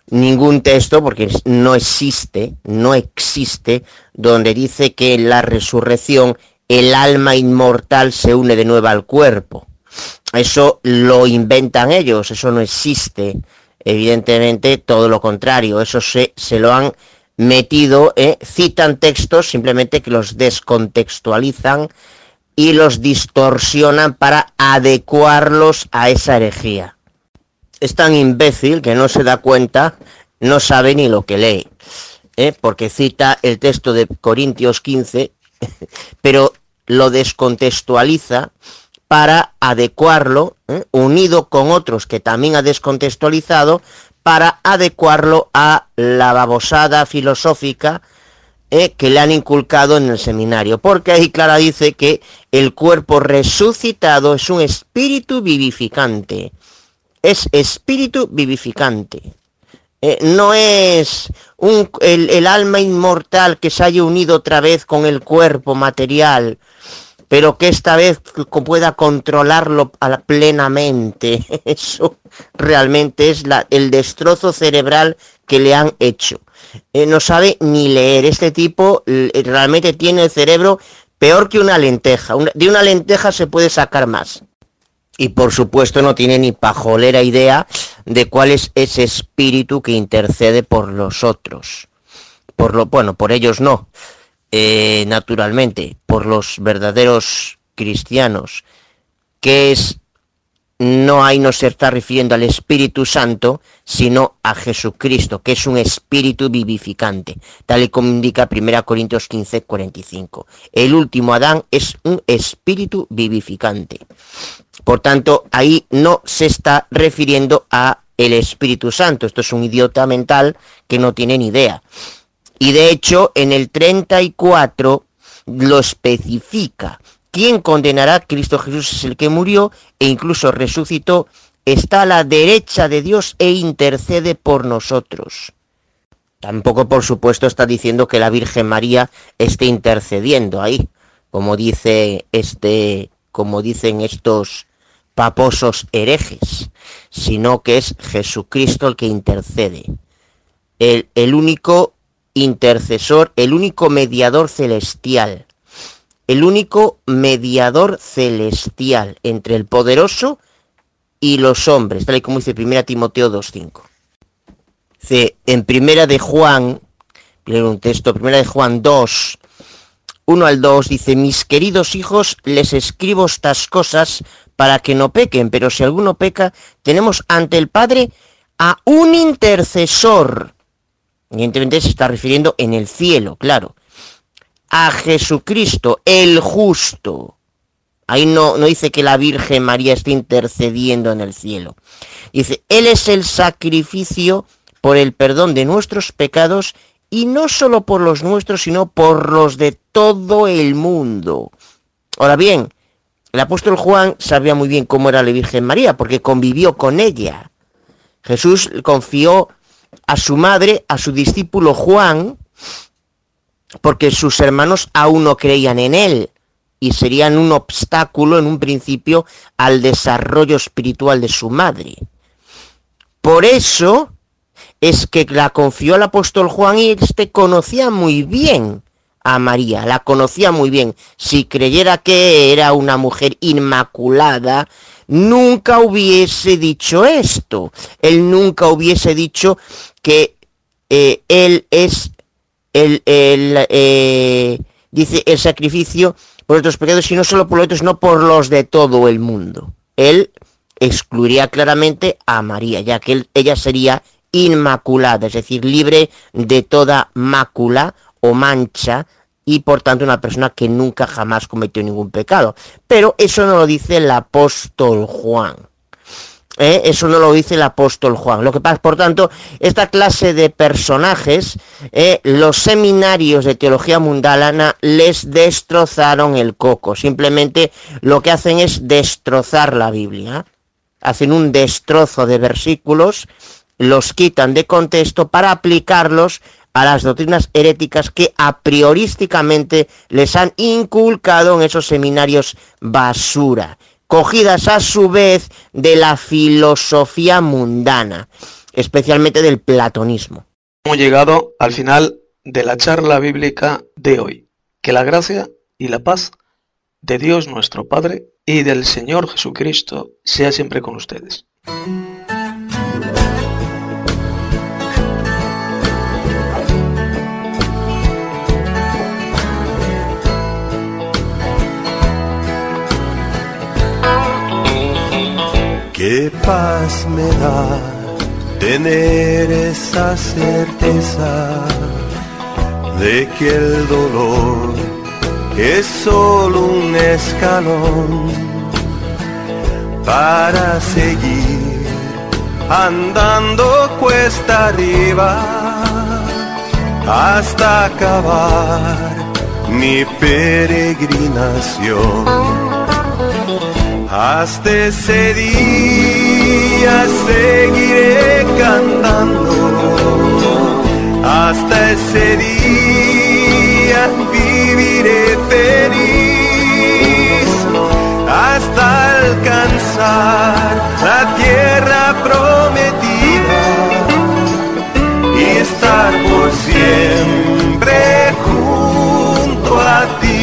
ningún texto, porque no existe, no existe, donde dice que en la resurrección el alma inmortal se une de nuevo al cuerpo. Eso lo inventan ellos, eso no existe. Evidentemente, todo lo contrario, eso se, se lo han metido, ¿eh? Citan textos simplemente que los descontextualizan y los distorsionan para adecuarlos a esa herejía. Es tan imbécil que no se da cuenta, no sabe ni lo que lee, ¿eh? Porque cita el texto de Corintios quince, pero lo descontextualiza para adecuarlo, ¿eh? unido con otros que también ha descontextualizado, para adecuarlo a la babosada filosófica eh, que le han inculcado en el seminario. Porque ahí Clara dice que el cuerpo resucitado es un espíritu vivificante. Es espíritu vivificante. Eh, no es un, el, el alma inmortal que se haya unido otra vez con el cuerpo material, pero que esta vez pueda controlarlo plenamente. Eso realmente es la, el destrozo cerebral que le han hecho. Eh, no sabe ni leer. Este tipo realmente tiene el cerebro peor que una lenteja. Una, de una lenteja se puede sacar más. Y por supuesto no tiene ni pajolera idea de cuál es ese espíritu que intercede por los otros. Por lo, bueno, por ellos no. Eh, naturalmente, por los verdaderos cristianos, que es, no hay, no se está refiriendo al Espíritu Santo, sino a Jesucristo, que es un espíritu vivificante, tal y como indica primera Corintios quince, cuarenta y cinco. El último Adán es un espíritu vivificante. Por tanto, ahí no se está refiriendo a el Espíritu Santo. Esto es un idiota mental que no tiene ni idea. Y de hecho, en el treinta y cuatro lo especifica. ¿Quién condenará? Cristo Jesús es el que murió e incluso resucitó, está a la derecha de Dios e intercede por nosotros. Tampoco, por supuesto, está diciendo que la Virgen María esté intercediendo ahí, como dice este, como dicen estos paposos herejes, sino que es Jesucristo el que intercede. El, el único intercesor, el único mediador celestial, el único mediador celestial entre el poderoso y los hombres, tal y como dice primera Timoteo dos cinco. Dice, en primera de Juan, leo un texto, primera de Juan dos, uno al dos, dice, mis queridos hijos, les escribo estas cosas para que no pequen, pero si alguno peca, tenemos ante el Padre a un intercesor. Evidentemente se está refiriendo en el cielo, claro, a Jesucristo, el justo. Ahí no, no dice que la Virgen María esté intercediendo en el cielo. Dice, Él es el sacrificio por el perdón de nuestros pecados, y no solo por los nuestros, sino por los de todo el mundo. Ahora bien, el apóstol Juan sabía muy bien cómo era la Virgen María, porque convivió con ella. Jesús confió a su madre, a su discípulo Juan, porque sus hermanos aún no creían en él y serían un obstáculo en un principio al desarrollo espiritual de su madre. Por eso es que la confió al apóstol Juan y este conocía muy bien a María, la conocía muy bien. Si creyera que era una mujer inmaculada, nunca hubiese dicho esto. Él nunca hubiese dicho que eh, él es el, el eh, dice el sacrificio por otros pecados, y no solo por los otros, sino por los de todo el mundo. Él excluiría claramente a María, ya que él, ella sería inmaculada, es decir, libre de toda mácula o mancha, y por tanto una persona que nunca jamás cometió ningún pecado. Pero eso no lo dice el apóstol Juan. ¿Eh? Eso no lo dice el apóstol Juan. Lo que pasa, por tanto, esta clase de personajes, eh, los seminarios de teología mundana les destrozaron el coco. Simplemente lo que hacen es destrozar la Biblia. Hacen un destrozo de versículos, los quitan de contexto para aplicarlos a las doctrinas heréticas que a priorísticamente les han inculcado en esos seminarios basura, cogidas a su vez de la filosofía mundana. especialmente del platonismo. Hemos llegado al final de la charla bíblica de hoy. Que la gracia y la paz de Dios nuestro Padre y del Señor Jesucristo sea siempre con ustedes. Qué paz me da tener esa certeza de que el dolor es solo un escalón para seguir andando cuesta arriba hasta acabar mi peregrinación. Hasta ese día seguiré cantando, hasta ese día viviré feliz, hasta alcanzar la tierra prometida y estar por siempre junto a ti.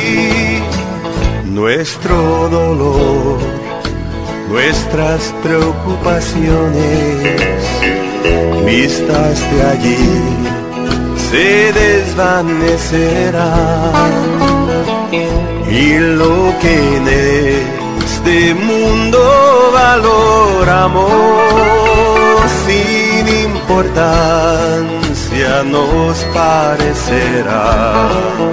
Nuestro dolor, nuestras preocupaciones, vistas de allí, se desvanecerán. Y lo que en este mundo valoramos, sin importancia nos parecerá.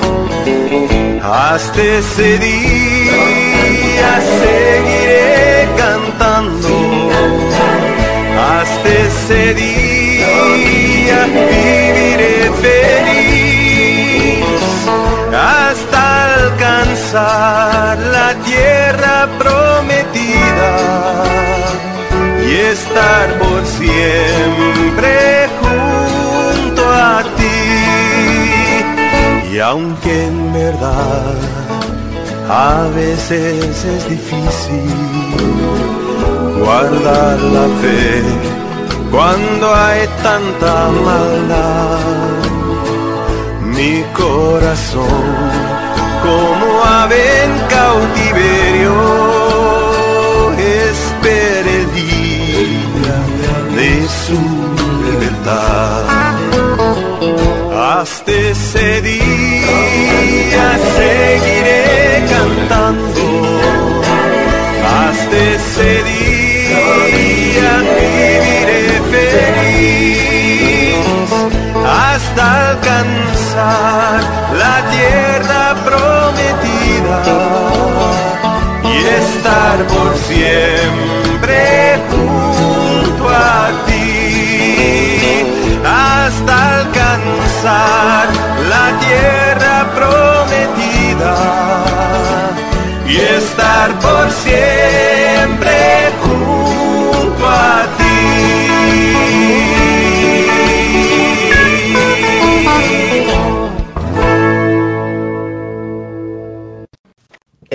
Hasta ese día seguiré cantando, hasta ese día viviré feliz, hasta alcanzar la tierra prometida y estar por siempre junto a ti. Y aunque en verdad a veces es difícil guardar la fe cuando hay tanta maldad, mi corazón como ave en cautiverio espera el día de su libertad. Hasta ese día seguiré cantando, hasta ese día viviré feliz, hasta alcanzar la tierra prometida y estar por siempre junto a ti, hasta alcanzar la tierra prometida y estar por siempre junto